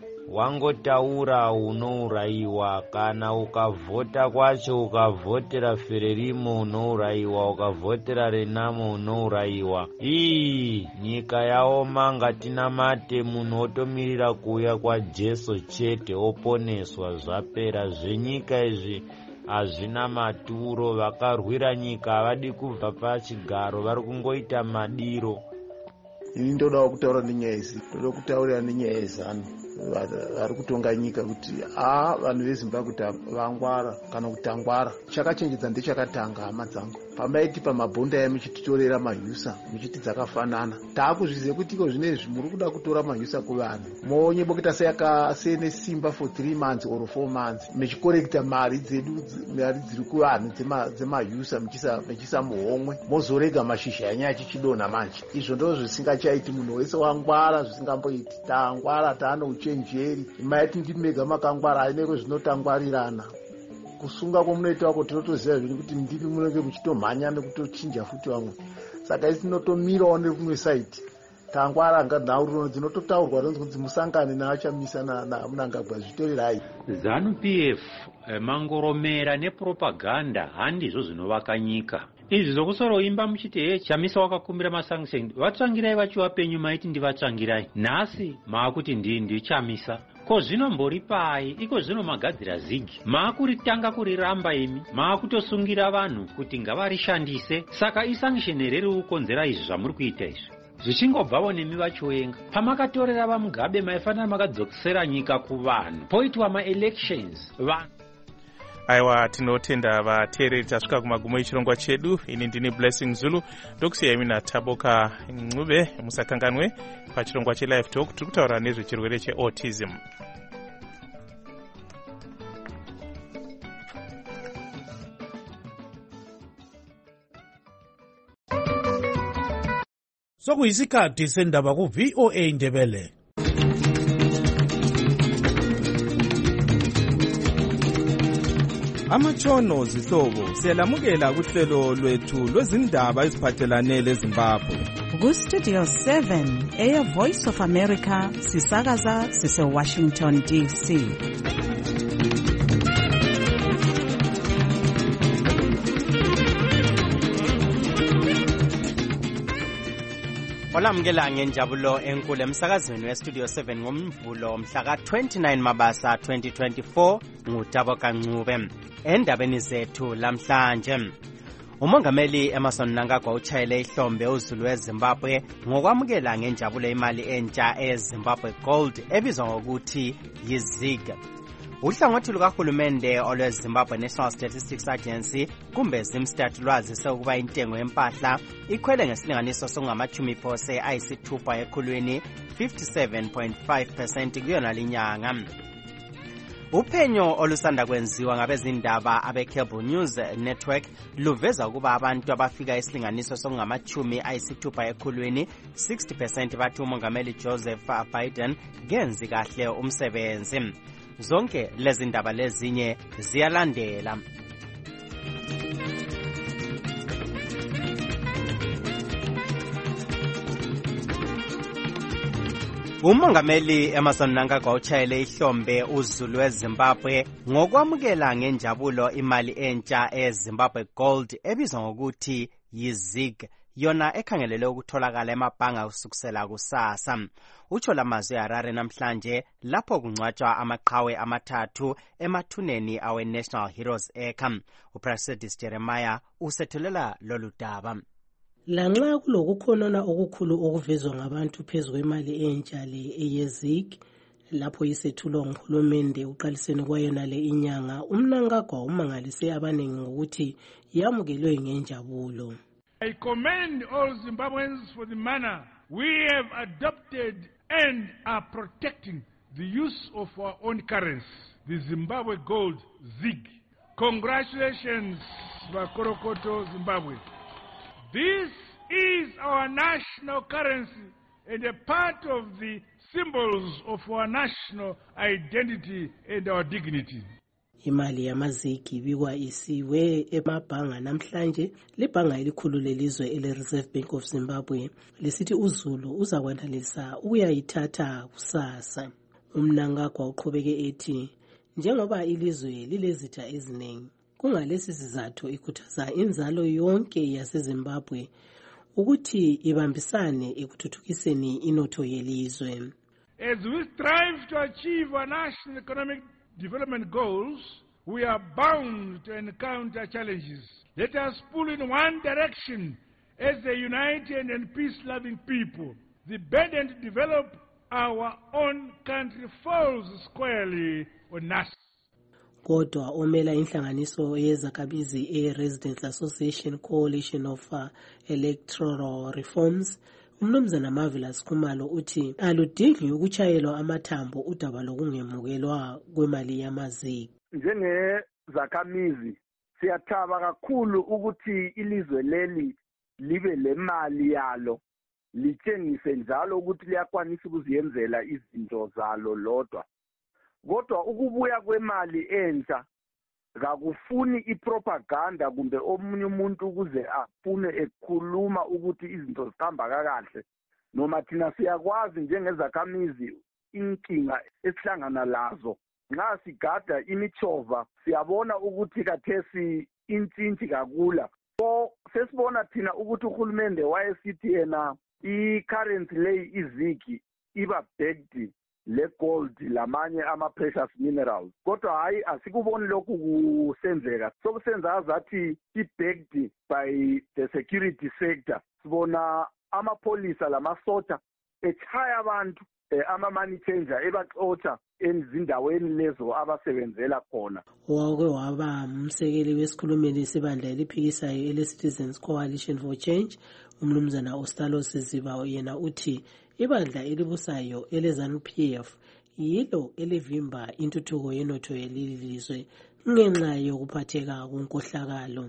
Wangotaura unourayiwa. Kana ukavhota kwacho, ukavhotera Fererimo unourayiwa, ukavhotera Renamo unourayiwa. Ii nyika yaoma, ngatinamate. Munhu otomirira kuuya kwaJesu chete oponeswa, zvapera. Zvenyika izvi hazvina maturo. Vakarwira nyika havadi kubva pachigaro, vari kungoita madiro. Ini ndodawo kutaura nenyaya idzi, ndoda kutaurira nenyaya yezano vari kutonga nyika kuti a vanhu veZimbabwe vangwara kana kutangwara. Chakachenjedza ndechakatanga, hama dzangu. Pamaiti pamabhonda ya muchititorera mahyusa muchiti dzakafanana. Taakuzviziva kuti iko zvinezvi muri kuda kutora mahyusa kuvanhu. Monye bokita sayakasene simba for three months or four months mechikorekta mari dzedu, mari dziri kuvanhu dzemahyusa muchisa muhomwe, mozorega mashizha yanya achichidonha manje. Izvo ndo zvisingachaiti. Munhu wese wangwara zvisingamboiti. Tangwara taano uchenjeri. Maiti ndimega makangwara aineko zvinotangwarirana. Kusunga kwomunoita wako tinotoziva zviri kuti ndipi munenge muchitomhanya nekutochinja futi vamwe. Saka isi tinotomirawo nekumwe saiti. Tangwara nganhau dzinototaurwa nonzi musangane naachamisa naMnangagwa zvitorerai. ZANU P F, mangoromera nepropaganda handizvo zvinovaka nyika. Izvi zvokusoro imba muchiti he Chamisa wakakumbira masanction, vatsvangirai vachivapenyu maiti ndivatsvangirai. Nhasi maakuti ndii ndichamisa. Ko zvino mbori pai? Iko zvino magadzira Zig. Maakuritanga kuriramba imi. Maakutosungira vanhu kuti ngavarishandise. Saka isanction riri kukonzera izvi zvamuri kuita izvi. Zvichingobvawo nemi vachiwenga. Pamakatorera vaMugabe maifanira makadzokesera nyika kuvanhu. Poitwa ma-elections. Vanhu aiwa tinotenda vateereri. Tasvika kumagumo echirongwa chedu. Ini ndini Blessing Zulu ndokusiyai mina Taboka Ncube. Musakanganwe pachirongwa cheLive Talk tiri kutaura nezvechirwere cheautism. sokuyisikhathi sendaba ku-V O A Ndebele. Amatshono zihlobo siyalamukela kuhlelo lwethu lwezindaba eziphathelane leZimbabwe. Ku-Studio seven, Air Voice of America, sisakaza sise-Washington D C. Olamukela ngenjabulo enkulu emsakazweni weStudio seven ngomvulo mhla twenty-nine Mabasa twenty twenty-four nguTabo Kancube. Endabeni zethu lamhlanje, umongameli Emmerson Mnangagwa utshayele ihlombe uzulu weZimbabwe ngokwamukela ngenjabulo imali entsha eZimbabwe Gold ebizwa ngokuthi yiZig. Uhlangothi lukahulumende olweZimbabwe National Statistics Agency kumbe Zimstat lwazise ukuba intengo yempahla ikhwele ngesilinganiso sokungamachumi phose ayisithupha ekhulwini fifty-seven point five percent kuyona linyanga. Uphenyo olusanda kwenziwa ngabezindaba abe-Cable News Network luveza ukuba abantu abafika isilinganiso sokungamachumi ayisithupha ekhulwini sixty percent bathi umongameli Joseph Biden kenzi kahle umsebenzi. Zonke lezi ndaba lezinye ziyalandela. Umongameli Emmerson Mnangagwa utshayele ihlombe uzulu weZimbabwe ngokwamukela ngenjabulo imali entsha eZimbabwe Gold ebizwa ngokuthi yiZig, yona ekhangelele ukutholakala emabhanga kusukela kusasa. Utsho lamazwi eHarare namhlanje lapho kungcwatshwa amaqhawe amathathu emathuneni awe National Heroes Acre. uPresident Jeremiah usethulela lolu daba. Lanxa kulokukhonona okukhulu okuvezwa ngabantu phezu kwemali entsha le eyeZig, lapho isethulo nguhulumende uqaliseni kwayona le inyanga, uMnangagwa umangalise abaningi ngokuthi yamukelwe ngenjabulo. I commend all Zimbabweans for the manner we have adopted and are protecting the use of our own currency, the Zimbabwe Gold ZIG. Congratulations, Vakorokoto, Zimbabwe. This is our national currency and a part of the symbols of our national identity and our dignity. Imali yamazigi ibikwa isiwe emabhanga namhlanje. Libhanga elikhulu lelizwe ele-Reserve Bank of Zimbabwe lisithi uZulu uzakwanelisa ukuyayithatha kusasa. uMnangagwa uqhubeke ethi njengoba ilizwe lilezitha eziningi, kungalesi sizathu ikhuthaza inzalo yonke yaseZimbabwe ukuthi ibambisane ekuthuthukiseni inotho yelizwe. As we strive to achieve our national economic development goals, we are bound to encounter challenges. Let us pull in one direction as a united and peace-loving people. The burden to develop our own country falls squarely on us. Kodwa omela inhlanganiso yezakhamuzi e-Residents Association Coalition of uh, Electoral Reforms, uMnumzana Marvelous Khumalo uthi aludingi ukutshayelwa amathambo udaba lokungemukelwa kwemali yamazigi. Njengezakhamizi siyathaba kakhulu ukuthi ilizwe leli libe lemali yalo, litshengise njalo ukuthi liyakwanisa ukuziyenzela izinto zalo lodwa. Kodwa ukubuya kwemali entsha kakufuni ipropaganda kumbe omunye umuntu ukuze afune ekhuluma ukuthi izinto zihamba kahle. Noma thina siyakwazi njengezakhamizi inkinga esihlangana lazo. Nxa sigada imichova siyabona ukuthi kathesi intshintshi kakula. So sesibona thina ukuthi uhulumende wayesithi yena i-currency leyi izigi iba backed le gold lamanye ama precious minerals. Kodwa hayi asikuboni lokhu kusenzeka. Sokusenza azathi i-backed by the security sector. Sibona amapolisa lamasotsha echaya abantu ama-money changer ebaxotsha ezindaweni lezo abasebenzela khona. Wake waba umsekeli wesikhulumeli sebandla eliphikisayo ele-Citizens Coalition for Change, uMnumzana Ostalo Siziba yena uthi ibandla elibusayo ele-ZANU P F yilo elivimba intuthuko yenotho yelilizwe ngenxa yokuphatheka konkohlakalo.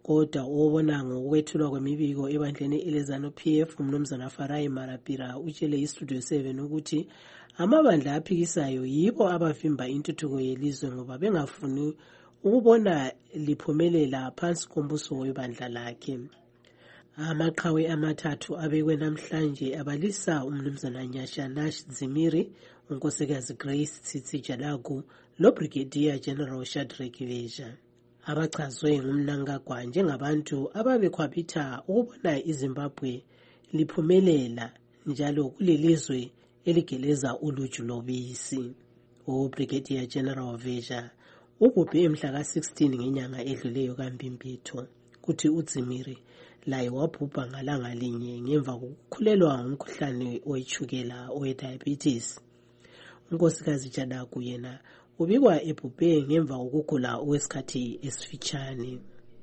kodwa obona ngokwethulwa kwemibiko ebandleni elezanu P F umnumzana Farai Marapira utshele iStudio seven ukuthi amabandla aphikisayo yibo abavimba intuthuko yelizwe ngoba bengafuni ukubona liphumelela phansi kombuso webandla lakhe. Amaqhawe amathathu abekwe namhlanje abalisa umnumzana Nyasha Nash Zimiri, unkosikazi Grace Tsitsi Jalagu lo Brigadier General Shadrack Veja. Abachazwe ngumnangagwa njengabantu ababekhwabitha ukubona iZimbabwe liphumelela njalo kulelizwe eligeleza uluju lobisi. U-Brigadier General Veja ubhubhe mhla ka sixteen ngenyanga edluleyo kaMbimbitho, kuthi uZimiri laye wabhubha ngalanga linye ngemva kokukhulelwa ngumkhuhlane wetshukela owe-diabetes. Unkosikazi Jalagu yena ubikwa ebhubhe ngemva kokugula okwesikhathi esifitshane.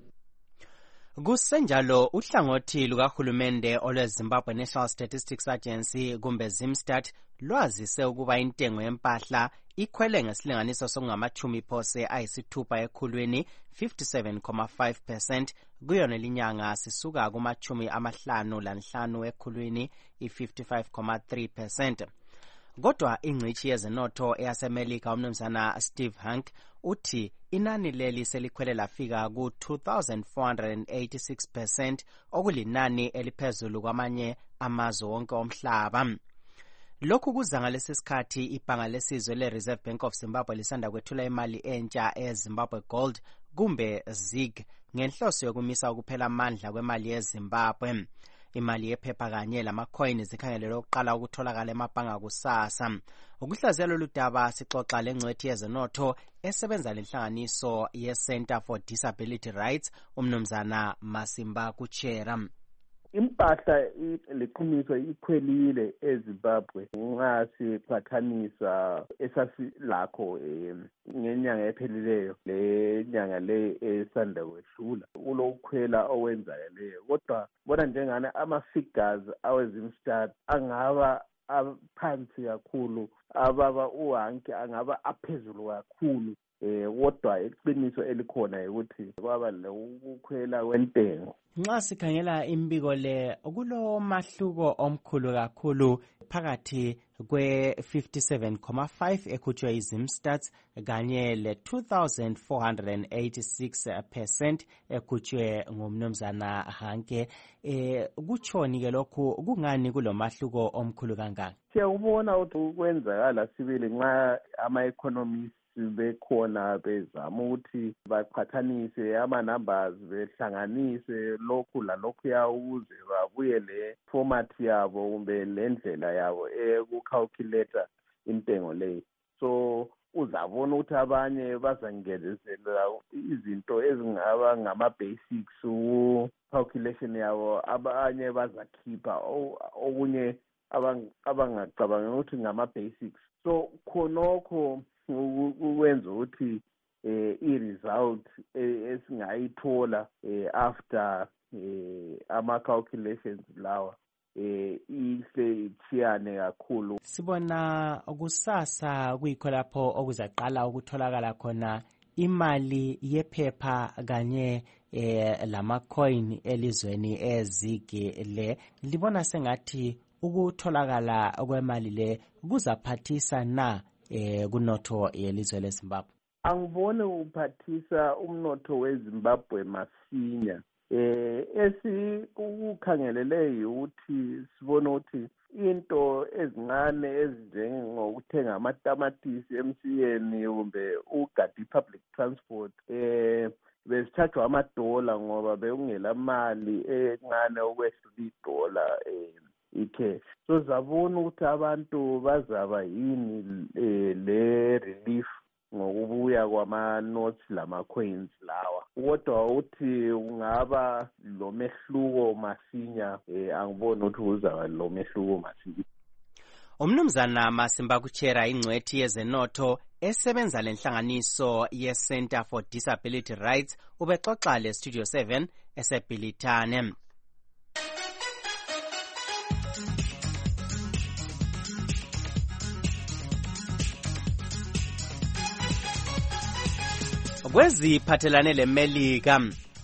Kusenjalo uhlangothi lukahulumende olweZimbabwe National Statistics Agency kumbe ZimStat lwazise ukuba intengo yempahla ikhwele ngesilinganiso sokungamachumi phose ayisithupha ekhulwini fifty-seven point five percent kuyona linyanga sisuka kumachumi amahlanu lanhlanu ekhulwini i-fifty-five point three percent. Kodwa ingcithi yezenotho eyasemelika umnumzana Steve Hank uthi inani leli selikhwele lafika ku two thousand four hundred eighty-six percent okulinani eliphezulu kwamanye amazwe wonke omhlaba. Lokhu kuza ngalesi sikhathi ibhanga lesizwe le-Reserve Bank of Zimbabwe lisanda kwethula imali entsha eZimbabwe Gold kumbe ZiG ngenhloso yokumisa ukuphela amandla kwemali yeZimbabwe. Imali yephepha kanye lamacoin zikhangelelwe ukuqala ukutholakala emabhanga kusasa. Ukuhlaziya lolu daba sixoxa lengcwethi yezenotho esebenza lenhlanganiso ye-Center for Disability Rights umnumzana Masimba Kuchera. Impahla liqiniso ikhwelile eZimbabwe nxa siqhathanisa esasilakho ngenyanga ephelileyo lenyanga le esanda kwedlula kulokukhwela okwenzakeleyo, kodwa bona njengani ama-figures aweZimStat angaba aphansi kakhulu, ababa uhanke angaba aphezulu kakhulu. Eh kodwa iqiniso elikhona ukuthi kwaba lokukhwela kwentengo. Nxa sikhangela imbiko le kulo mahluko omkhulu kakhulu phakathi kwe fifty-seven point five ekhutshwe iZimStat kanye le two thousand four hundred eighty-six percent ekhutshwe ngumnumzana Hanke. Eh kutshoni ke lokhu kungani kulomahluko omkhulu kangaka? Siyakubona ukuthi kwenzakala sibili nxa ama economists bekhona bezama ukuthi baqhathanise ama-numbers behlanganise lokhu lalokhu yawuze babuye le format yabo kumbe le ndlela yabo ekucalculate intengo leyo. So uzabona ukuthi abanye bazangezelela izinto ezingaba ngama-basics ku-calculation yabo, abanye bazakhipha okunye abangacabanga ukuthi ngama-basics. So khonokho ukwenza ukuthi eh i-result esingayithola after ama calculations lawa eh ihle ichiyane kakhulu. Sibona kusasa kuyikho lapho okuzaqala ukutholakala khona imali yephepha kanye eh lamacoin elizweni ezige le. Libona sengathi ukutholakala kwemali le kuzaphathisa na eh kunotho yelizwe leZimbabwe? Angibone uphathisa umnotho weZimbabwe masinya. Eh esikukhangelele ukuthi sibone ukuthi into ezincane ezinjengokuthenga amatamatisi emsiyeni kumbe ugadi public transport eh besithathwa amadola ngoba bekungela mali encane okwedlula idola eh ikhe. So zabona ukuthi abantu bazaba yini le relief ngokubuya kwama notes lama coins lawa, kodwa uthi ungaba lo mehluko masinya eh angiboni ukuthi uzaba lo mehluko masinya. Umnumzana Masimba Kuchera ingcwethi yezenotho esebenza lenhlanganiso ye-Center for Disability Rights ubexoxa le Studio seven eseBhilitane. Kweziphathelane leMelika,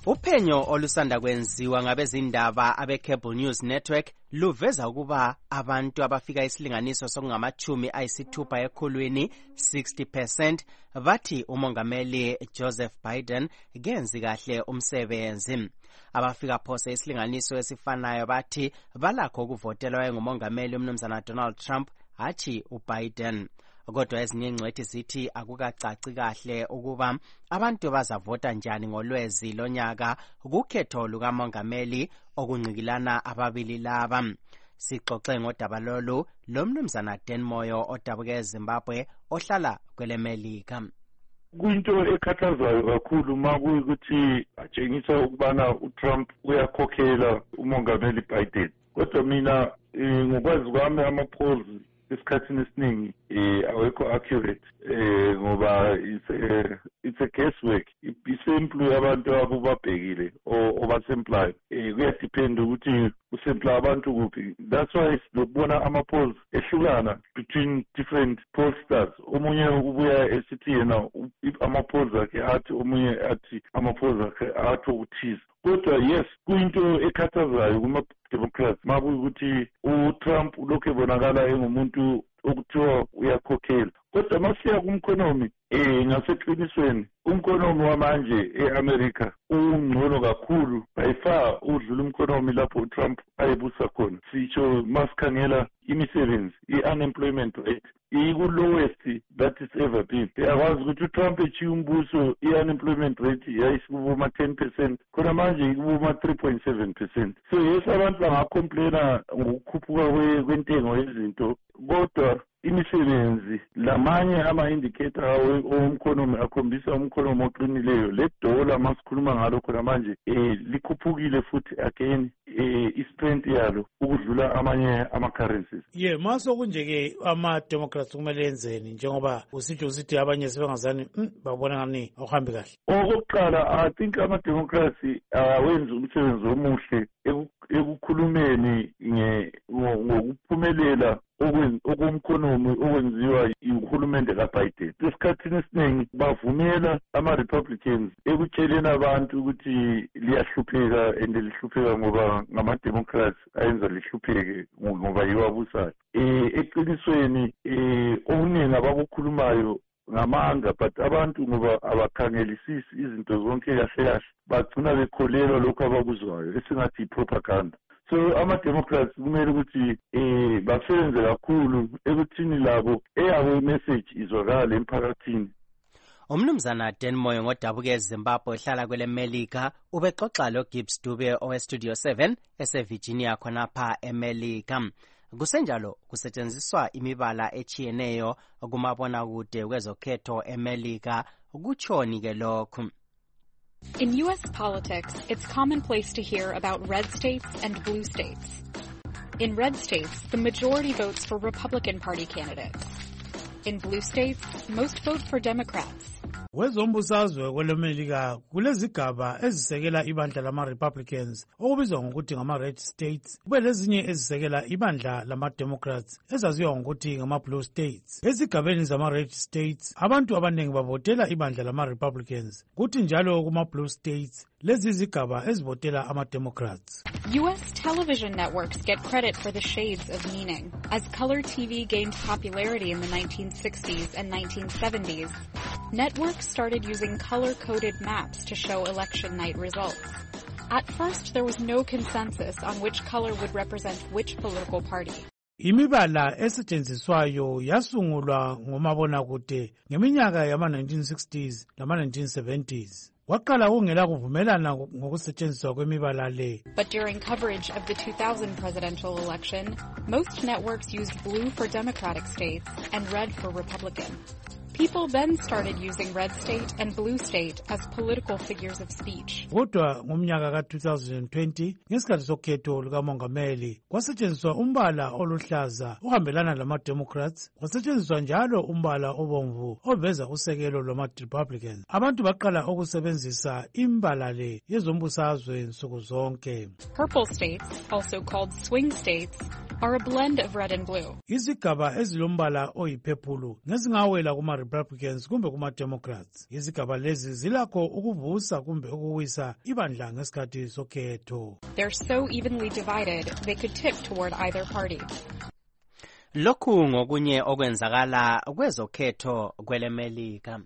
Uphenyo olusanda kwenziwa ngabezindaba abe-Cable News Network luveza ukuba abantu abafika isilinganiso sokungamachumi ayisithupha ekhulwini sixty percent bathi umongameli Joseph Biden kenzi kahle umsebenzi. Abafika phose isilinganiso esifanayo bathi balakho ukuvotela ngumongameli umnumzana Donald Trump hathi uBiden. Kodwa ezinye ingcwethi zithi akukacaci kahle ukuba abantu bazavota njani ngolwezi lonyaka kukhetho lukamongameli okungqikilana ababili laba. Sixoxe ngodaba lolu lomnumzana Dan Moyo odabuke eZimbabwe ohlala kwelemelika. Kuyinto ekhathazayo kakhulu makuyikuthi atshengisa ukubana uTrump uyakhokhela umongameli Biden. Kodwa mina ngokwazi kwami ama-polls esikhathini esiningi eh awekho accurate eh ngoba it's a it's a guesswork. Isimple abantu abubabhekile obasemplayo eh kuyadepend ukuthi usempla abantu kuphi. That's why lokubona ama-polls ehlukana between different pollsters. Omunye ubuya esithi yena ama-polls akhe athi omunye athi ama-polls akhe athi ukuthiza. Kodwa yes kuyinto ekhathazayo kuma-Democrats makuyukuthi uTrump ulokhu ebonakala engumuntu okuthiwa uyakhokhela. Kodwa masiya kumkhonomi eh ngaseqinisweni umkhonomi wamanje eAmerica ungcono kakhulu by far udlula umkhonomi lapho uTrump ayebusa khona. Sitsho masikhangela imisebenzi i-unemployment rate iku-lowest that is ever been. Yakwazi ukuthi uTrump echiya umbuso i-unemployment rate yayisukuma ten percent khona manje ikuma three point seven percent. So yes abantu bangacomplaina ngokukhuphuka kwentengo yezinto kodwa imisebenzi lamanye ama-indicator omkhonomi akhombisa umkhonomi oqinileyo. Le dollar masikhuluma ngalo khona manje eh likhuphukile futhi again eh istrength yalo ukudlula amanye ama-currencies. Ye maso kunje-ke ama-Democrats kumele enzeni njengoba usitsho usithi abanye sebengazani babona ngani awuhambi kahle? Okokuqala I think ama-Democrats awenza umsebenzi omuhle ekukhulumeni ngokuphumelela okumkhonomi okwenziwa uhulumende kaBiden. Esikhathini esiningi bavumela ama-Republicans ekutsheleni abantu ukuthi liyahlupheka and lihlupheka ngoba ngama-Democrats ayenza lihlupheke ngoba yiwo abusayo. Eh eqinisweni eh okuningi abakukhulumayo ngamanga but abantu ngoba abakhangelisisi izinto zonke kahle kahle bagcina bekholelwa lokho abakuzwayo esingathi i-propaganda. So ama-Democrats kumele ukuthi eh basebenze kakhulu ekuthini labo eyabo message izwakala emphakathini. Umnumzana Dan Moyo ngodabuke eZimbabwe ehlala kwelemelika ubexoxa lo Gibbs Dube oweStudio seven eseVirginia khonapha emelika. Kusenjalo kusetshenziswa imibala echiyeneyo kumabona kude kwezokhetho emelika kutshoni ke lokhu. In U S politics, it's commonplace to hear about red states and blue states. In red states, the majority votes for Republican Party candidates. In blue states, most vote for Democrats. Wezombusazwe kwelemelika kulezigaba ezisekela ibandla lama-Republicans okubizwa ngokuthi ngama-red states, kube lezinye ezisekela ibandla lama-Democrats ezaziwa ngokuthi ngama-blue states. Ezigabeni zama-red states abantu abaningi bavotela ibandla lama-Republicans, kuthi njalo kuma-blue states lezi zigaba ezivotela ama-Democrats. U S television networks get credit for the shades of meaning. As color T V gained popularity in the nineteen sixties and nineteen seventies, networks started using color-coded maps to show election night results. At first, there was no consensus on which color would represent which political party. Imibala esetshenziswayo yasungulwa ngomabonakude ngeminyaka yama-nineteen sixties lama-nineteen seventies. Waqala ungela kuvumelana ngokusetshenziswa kwemibala le. But during coverage of the two thousand presidential election, most networks used blue for Democratic states and red for Republican. People then started using red state and blue state as political figures of speech. Kodwa ngomnyaka ka two thousand twenty ngesikhathi sokhetho lukamongameli kwasetshenziswa umbala oluhlaza ohambelana lama-Democrats, kwasetshenziswa njalo umbala obomvu oveza usekelo lwama-Republicans. Abantu baqala ukusebenzisa imbala le yezombusazwe nsuku zonke. Purple states, also called swing states, are a blend of red and blue. Izigaba ezilombala oyiphephulu ngezingawela kuma-Republicans kumbe kuma-Democrats. Izigaba lezi zilakho ukuvusa kumbe ukuwisa ibandla ngesikhathi sokhetho. They're so evenly divided, they could tip toward either party. Lokhu ngokunye okwenzakala kwezokhetho kwelemelika.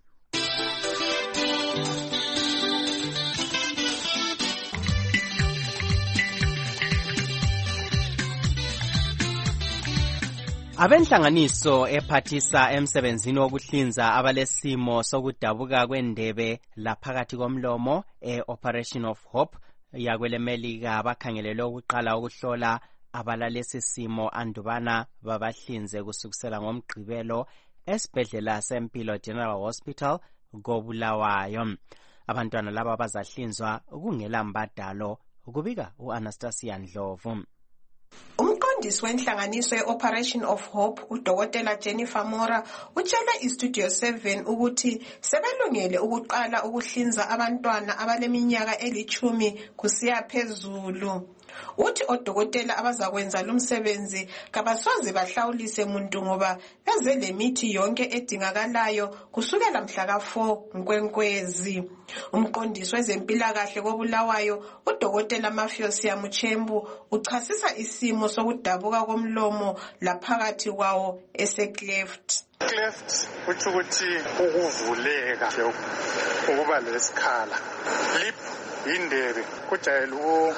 Abenhlanganiso ephathisa emsebenzini wokuhlinza abalesimo sokudabuka kwendebe laphakathi komlomo e-Operation of Hope yakwelemelika bakhangelelwe ukuqala ukuhlola abalalesi simo andubana babahlinze kusukisela ngomgqibelo esibhedlela sempilo General Hospital koBulawayo. Abantwana laba bazahlinzwa kungela mbadalo, kubika u-Anastasia Ndlovu. Umqondisi wenhlanganiso ye-Operation of Hope udokotela Jennifer Mora utshela iStudio seven ukuthi sebelungele ukuqala ukuhlinza abantwana abaleminyaka elithumi kusiya phezulu. Uthi odokotela abazakwenza lumsebenzi kabasoze bahlawulise muntu ngoba beze lemithi yonke edingakalayo kusukela mhla ka four Nkwenkwezi. Umqondisi wezempilakahle koBulawayo udokotela Mafios Yamuchembu uchasisa isimo sokudabuka komlomo laphakathi kwawo ese-cleft. Cleft kuthi ukuthi ukuvuleka ukuba lesikhala. Lip indebe kujayele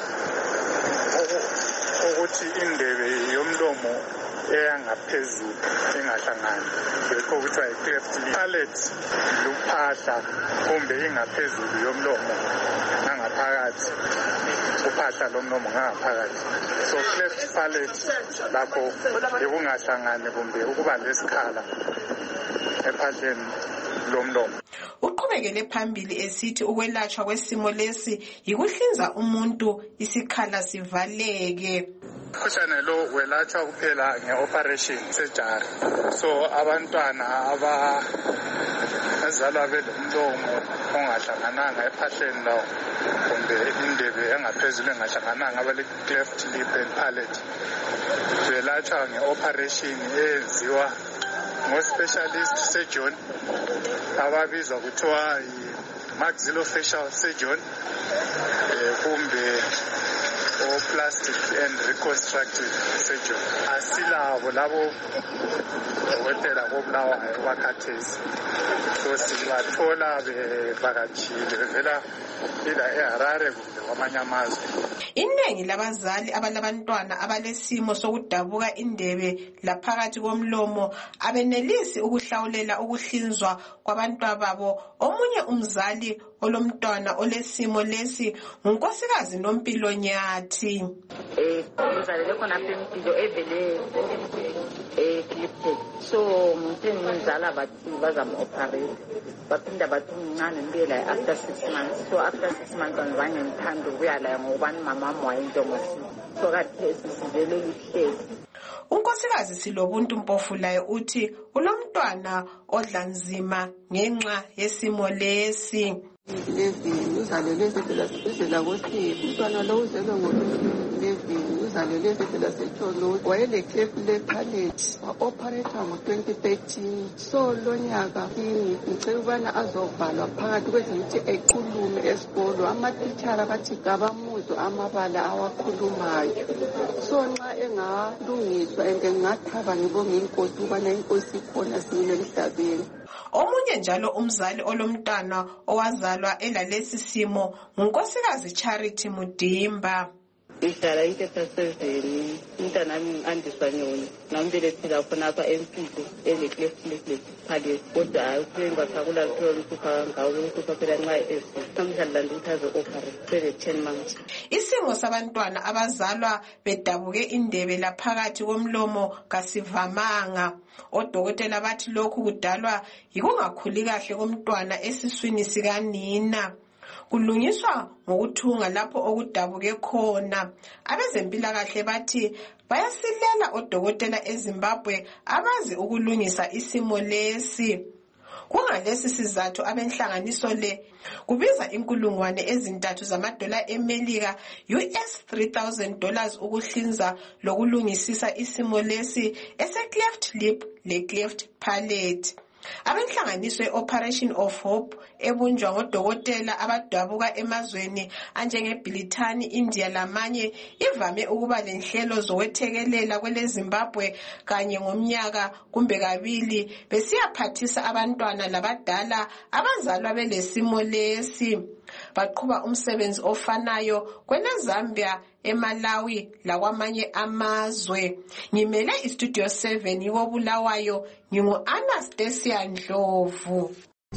ukuthi indebe yomlomo eyangaphezulu engahlangani lokho kuthiwa yi-cleft lip. Palate luphahla kumbe ingaphezulu yomlomo nangaphakathi, uphahla lomlomo ngaphakathi. So cleft palate lapho ekungahlangani kumbe ukuba lesikhala ephahleni lomlomo. Uqhubekele phambili esithi ukwelatshwa kwesimo lesi yikuhlinza umuntu isikhala sivaleke. Kushane lo welatshwa kuphela nge-operation surgery. So abantwana abazalwa belomlomo ongahlangananga ephahleni lawo kumbe indebe engaphezulu engahlangananga abale-cleft lip and palate belatshwa nge-operation eyenziwa ngo-specialist surgeon ababizwa kuthiwa yi-maxillofacial surgeon kumbe o-plastic and reconstructive surgeon. Asilabo labo dokotela koBulawayo bakhathesi. So sibathola bevakatshile bevela ila eHarare kumbe kwamanye amazwe. Iningi labazali abalabantwana abalesimo sokudabuka indebe laphakathi komlomo abenelisi ukuhlawulela ukuhlinzwa kwabantwana babo. Omunye umzali olomntwana olesimo lesi ngunkosikazi Nompilo Nyathi. Eh ngizalele khona apha empilo evele eh clipted. So ngizala bathi bazama operate. Baphinda bathi umncane ndiye la after six months. So after six months angizange ngithanda ukuya la ngoba mama wayintomosi. So kade sizele lihlezi. Unkosikazi Silobuntu Mpofulayo uthi ulomntwana odla nzima ngenxa yesimo lesi. Lezi uzalele esibhedlela sibhedlela kosi umntwana lo uzelwe ngo-lezi uzalele esibhedlela seTsholo wayele-cleft le-palate wa-operator ngo-twenty thirteen. So lo nyaka ngicela ukubana azovalwa phakathi kweze ukuthi ekhulume esikolo. Amatitshara bathi kabamuzwe amabala awakhulumayo. So nxa engalungiswa and ngingathaba ngibonge inkosi ukubana inkosi ikhona siyile emhlabeni. Omunye njalo umzali olomntwana owazalwa elalesi simo ngunkosikazi Charity Mudimba. Ngihlala inketha seven umntanami andiswa nyoni ngambelethela khonapha empilo ele-cleft lip palate kodwa hayi ukuyenza sakula lithola uhlupha ngawo uhlupha phela nxa esi namhlanje ukuthi aze-operate sele-ten months. Isimo sabantwana abazalwa bedabuke indebe laphakathi komlomo kasivamanga. Odokotela bathi lokhu kudalwa yikungakhuli kahle komntwana esiswini sikanina. Kulungiswa ngokuthunga lapho okudabuke khona. Abezempilakahle bathi bayasilela odokotela eZimbabwe abazi ukulungisa isimo lesi. Kungalesi sizathu abenhlanganiso le kubiza inkulungwane ezintathu zamadola eMelika U S three thousand dollars ukuhlinza lokulungisisa isimo lesi ese-cleft lip le-cleft palate. Abenhlanganiso e-Operation of Hope ebunjwa ngodokotela abadabuka emazweni anjengeBrithani, India lamanye ivame ukuba lenhlelo zokwethekelela kwele Zimbabwe kanye ngomnyaka kumbe kabili besiyaphathisa abantwana labadala abazalwa belesimo lesi. Baqhuba umsebenzi ofanayo kwele Zambia, eMalawi lakwamanye amazwe. Ngimele iStudio seven yikobulawayo, ngingu-Anastasia Ndlovu.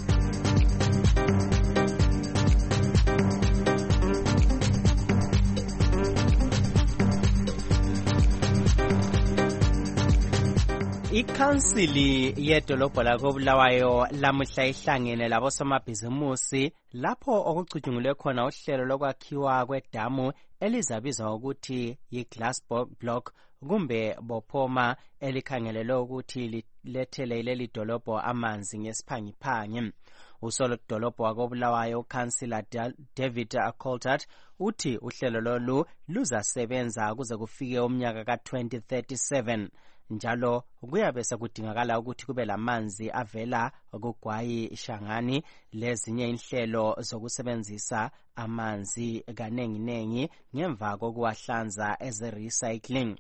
Ikhansili yedolobho lakobulawayo lamuhla ihlangene labosomabhizimusi lapho okucutshungulwe khona uhlelo lokwakhiwa kwedamu elizabizwa ukuthi yi-glass block kumbe bophoma elikhangelelwe ukuthi lilethele leli dolobho amanzi ngesiphangiphangi. Usolodolobho wakobulawayo ukansila David Coltart uthi uhlelo lolu luzasebenza kuze kufike umnyaka ka twenty thirty-seven. Njalo kuyabe sekudingakala ukuthi kube lamanzi avela kugwayi Shangani lezinye inhlelo zokusebenzisa amanzi kanengi nengi ngemva kokuwahlanza eze recycling.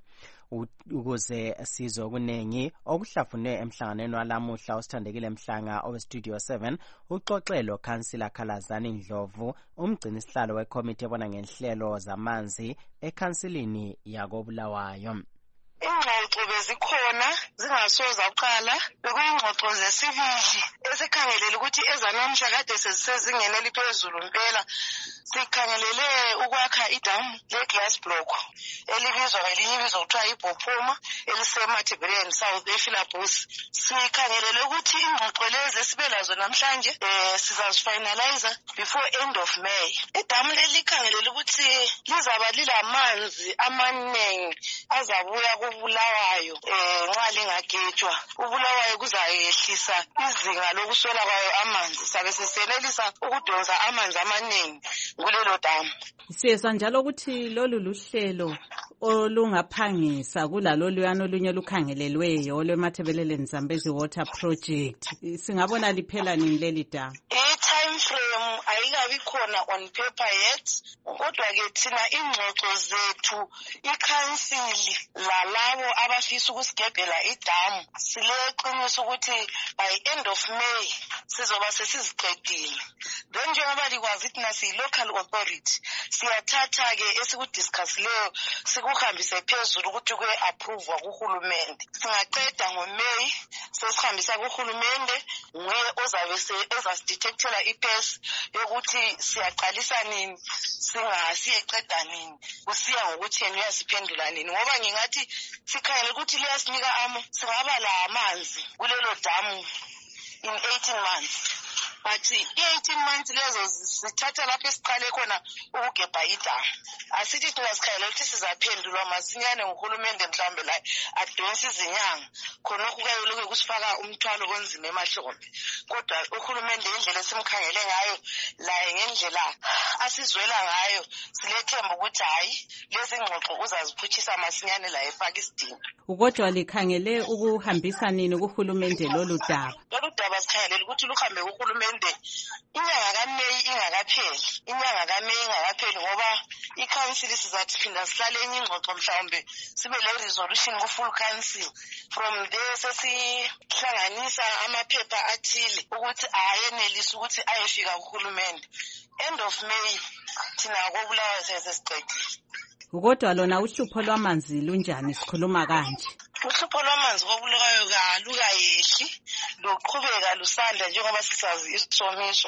Ukuze sizwe kunengi okuhlafune emhlanganweni walamuhla osithandekile Mhlanga owe Studio seven uxoxelo Councillor Khalazani Ndlovu umgcini sihlalo wekomiti ebona ngenhlelo zamanzi ekhansilini yakobulawayo. Ingxoxo bezikhona zingasoza uqala bekuyingxoxo zesibili esikhangelele ukuthi ezanamhla kade sezisezingene eliphezulu impela. Sikhangelele ukwakha idamu le-glass block elibizwa ngelinye ibizo kuthiwa iBophoma elisemathebeleni South ePhilabus. Sikhangelele ukuthi ingxoxo lezi esibe lazo namhlanje eh sizazifinalize before end of May. Idamu leli likhangelele ukuthi lizaba lilamanzi amanengi azabuya kubulawayo eh nxa lingagejwa. Ubulawayo kuzayehlisa izinga lokuswela kwayo amanzi, sabe sisenelisa ukudonsa amanzi amaningi kulelo damu. Siyezwa njalo ukuthi lolu luhlelo olungaphangisa kulalolu yanolunye lukhangelelweyo olwemathebeleleni Zambezi Water Project. Singabona liphela nini leli damu? I-time frame ayikabi khona on paper yet, kodwa ke thina ingxoxo zethu ikhansili lalabo abafisa ukusigebhela idamu sileqiniso ukuthi by end of May sizoba sesiziqedile. Then njengoba likwazi thina siyi-local authority siyathatha ke esikudiscussileyo sikuhambise phezulu ukuthi kwe-approve kuhulumende. Singaqeda ngoMay sesihambisa kuhulumende, nguye ozabe ezasidetectela iphesi yokuthi siyaqalisa nini singasiyeqeda nini kusiya ngokuthi yena uyasiphendula nini. Ngoba ngingathi sikhangele ukuthi liyasinika amo singaba la amanzi kulelo damu in eighteen months. But i-eighteen months lezo sithatha lapho esiqale khona ukugebha idamu. Asithi thina sikhangele ukuthi sizaphendulwa masinyane nguhulumende mhlawumbe la adonse izinyanga khonokho kuyoloku kusifaka umthwalo konzima emahlombe. Kodwa uhulumende indlela esimkhangele ngayo laye ngendlela asizwela ngayo silethemba ukuthi hayi lezi ngxoxo uzaziphutshisa masinyane la efaka isidingo. Kodwa likhangele ukuhambisa nini kuhulumende lolu daba? Lolu daba sikhangelele ukuthi luhambe kuhulumende inyanga kaMeyi ingakapheli. Inyanga kaMeyi ingakapheli ngoba ikhansili sizathi phinda sihlale enye ingxoxo mhlawumbe sibe le resolution ku full council. From there sesihlanganisa amaphepha athile ukuthi ayenelisa ukuthi ayefika kuhulumende. End of May thina kobulawayo sesesiqedile. Kodwa lona uhlupho lwamanzi lunjani sikhuluma kanje? Uhlupho lwamanzi kobulawayo kalukayehli luqhubeka lusanda njengoba sisazi isomiso.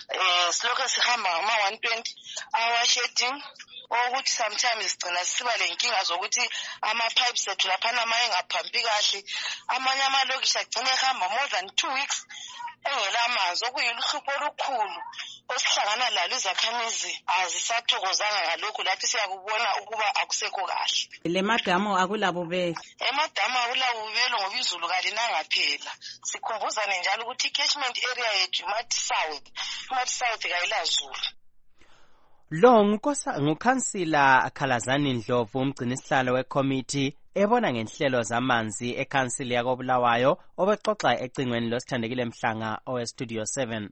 Eh silokho sihamba ngama one twenty hour shedding ukuthi sometimes sigcina siba lenkinga zokuthi ama pipes ethu lapha amaye ngaphambi kahle. Amanye amalokisha agcina ehamba more than two weeks engelamanzi okuyiluhlupho olukhulu osihlangana lalo izakhamizi azisathokozanga ngalokhu lathi siyakubona ukuba akusekho kahle. Le madamu akulabubele. Emadamu akulabubele ngoba izulu kalinanga phela. Sikhumbuzane njalo ukuthi i-catchment area yethu iMathi South, iMathi South kayilazulu. Lo ngukhansila Khalazani Ndlovu, umgcinisihlalo wekomiti ebona ngenhlelo zamanzi ekhansili yakoBulawayo, obexoxa ecingweni losithandekile Mhlanga owe Studio seven.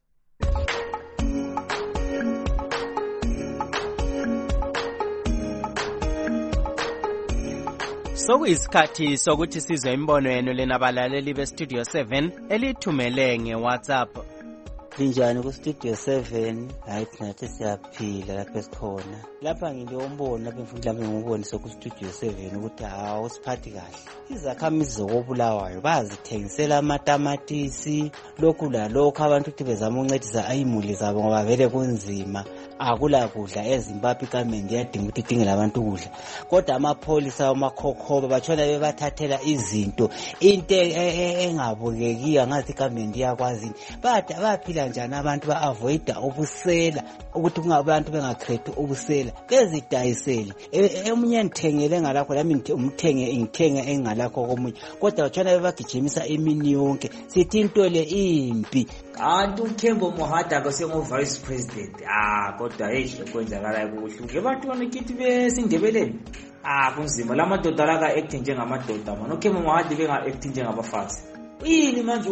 Sokuyisikhathi sokuthi sizwe imbono yenu lena balaleli be Studio seven elithumele ngeWhatsApp. Linjani ku Studio seven? Hayi nathi siyaphila lapha esikhona. Lapha ngilombono lapha mfundi lapha ngibonisa ku Studio seven ukuthi hawo siphathi kahle. Izakhamizi zokuBulawayo bazithengisela amatamatisi, lokhu la lokho abantu ukuthi bezama uncedisa ayimuli zabo ngoba vele kunzima. Akula kudla eZimbabwe ikamende yadinga ukuthi idingele abantu ukudla. Kodwa amapholisa amakhokhoba batshona bebathathela izinto into engabukekiyo ngathi ikamende yakwazi. Bada baphila njani abantu ba avoida ubusela ukuthi kungabantu bengakreate ubusela bezidayisele emunye nithengele ngalakho lami umthenge ngithenge engalakho komunye kodwa batshona bebagijimisa emini yonke sithi into le impi. Kanti uKhembo Mohada kosengo vice president ah kodwa hey kwenzakala kuhle abantu banikithi besindebeleni ah kunzima lamadoda la ka act njengamadoda manje uKhembo Mohada ke nga act njengabafazi yini manje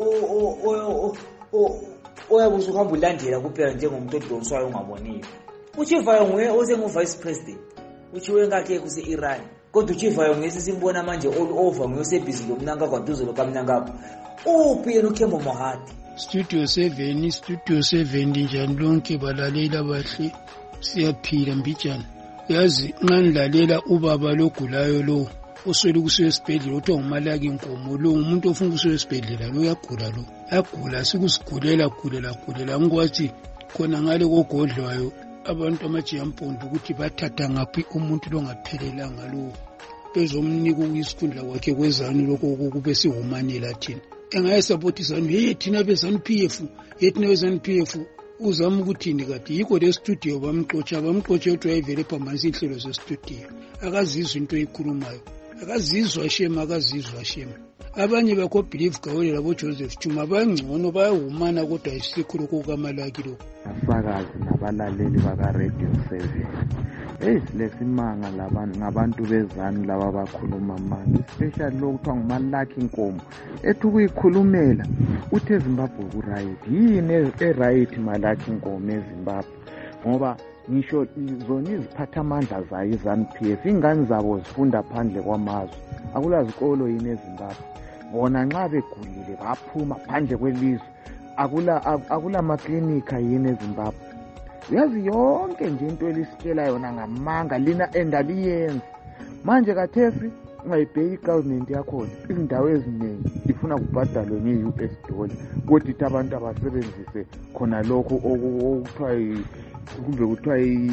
o o oyabuza ukuhamba ulandela kuphela njengomuntu odonswayo ungaboniyo. Uchivayo nguye osengu vice president uchiwe ngakhe kuse Iran kodwa uchivayo ngese simbona manje all over nguyosebhizi lomnanga kwaduzo lokamnangapho uphi yena uKhembo Mohada. Studio seven, Studio seven njani lonke balaleli abahle siyaphila mbijana. Yazi nganilalela ubaba logulayo lo oswele kusesibhedlela uthi ngumalaki inkomo lo umuntu ofuna kusesibhedlela lo uyagula lo agula sikusigulela gulela gulela ngikwathi khona ngale kogodlwayo abantu amajiyampondo ukuthi bathatha ngaphi umuntu longaphelelanga lo bezomnika isikhundla kwakhe kwezani lokho kube sihumanela thina engayisupport izanu hey thina bezanu P F yethina bezanu P F uzama ukuthini kade yikho le studio bamxotsha bamxotsha ukuthi ayivele phambanisa inhlelo ze studio akazizwa into eyikhulumayo akazizwa shema akazizwa shema abanye bakho believe gawule labo Joseph Chuma bangcono bayahumana kodwa isikhulu kokamalaki lo asakazi nabalaleli baka Radio seven. Hey lesimanga labantu ngabantu bezani laba bakhuluma manje especially lo kuthiwa ngumalaki inkomo ethu kuyikhulumela uthe eZimbabwe ku right yini e right malaki inkomo eZimbabwe ngoba ngisho zona iziphatha amandla zayo izanu P F ingane zabo zifunda phandle kwamazwe akula zikolo yini eZimbabwe bona nxa begulile baphuma phandle kwelizwe akula akula maklinika yini eZimbabwe. Yazi yonke nje into elisitshela yona ngamanga lina endaliyenza manje kathesi ungayibheki government yakhona izindawo eziningi ifuna kubhadalwe nge-U S dollar kodwa abantu abasebenzise khona lokho okuthiwa kumbe kuthiwa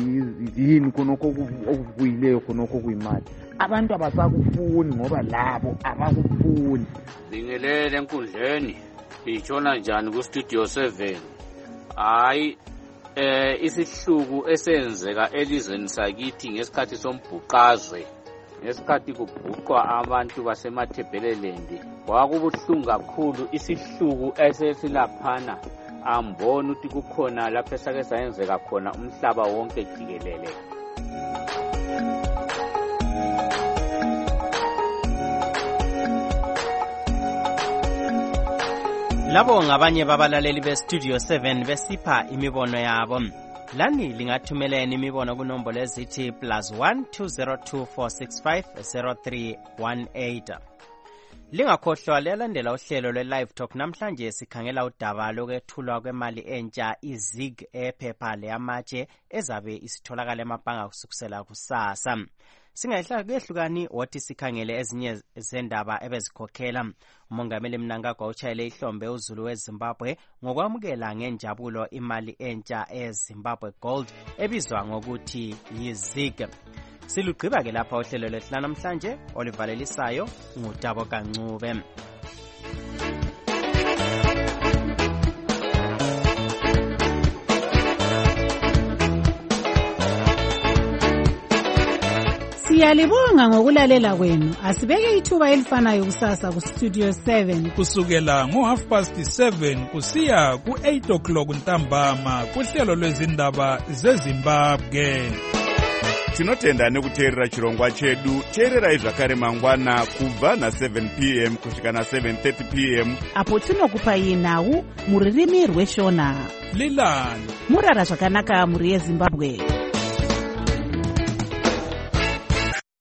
yini khonokho okuvuyileyo khonokho kuyimali abantu abasakufuni ngoba labo abakufuni. Bingelele enkundleni itshona njani ku Studio seven. Hayi eh isihluku esenzeka elizweni sakithi ngesikhathi sombhuqazwe ngesikhathi kubhuqwa abantu basemathebelelendi kwakubuhlungu kakhulu isihluku esesilaphana ambona ukuthi kukhona lapho esake sayenzeka khona umhlaba wonke jikelele. Labo ngabanye babalaleli be Studio seven besipha imibono yabo. Lani lingathumeleni imibono kunombolo ezithi plus one two zero two four six five zero three one eight. Lingakhohlwa lelandela uhlelo lwe live talk namhlanje sikhangela udaba lokwethulwa kwemali entsha iZig ephepha leyamatshe ezabe isitholakala emabhanga kusukusela kusasa. Singayihla kwehlukani wathi sikhangele ezinye zendaba ebezikhokhela. Umongameli Mnangagwa utshayele ihlombe uZulu weZimbabwe ngokwamukela ngenjabulo imali entsha eZimbabwe Gold ebizwa ngokuthi yiZig. Silugqiba ke lapha uhlelo lwethu namhlanje olivalelisayo ngutabo kancube. Siyalibonga ngokulalela kwenu. Asibeke ithuba elifanayo kusasa ku Studio seven kusukela ngo half past seven kusiya ku eight o'clock ntambama kuhlelo lwezindaba zeZimbabwe. Tinotenda nekuteerera chirongwa chedu. Teererai zvakare mangwana kubva na seven p m kusvika na seven thirty p m apo tinokupai nhau muririmi rweshona. Lilani murara zvakanaka muri yeZimbabwe.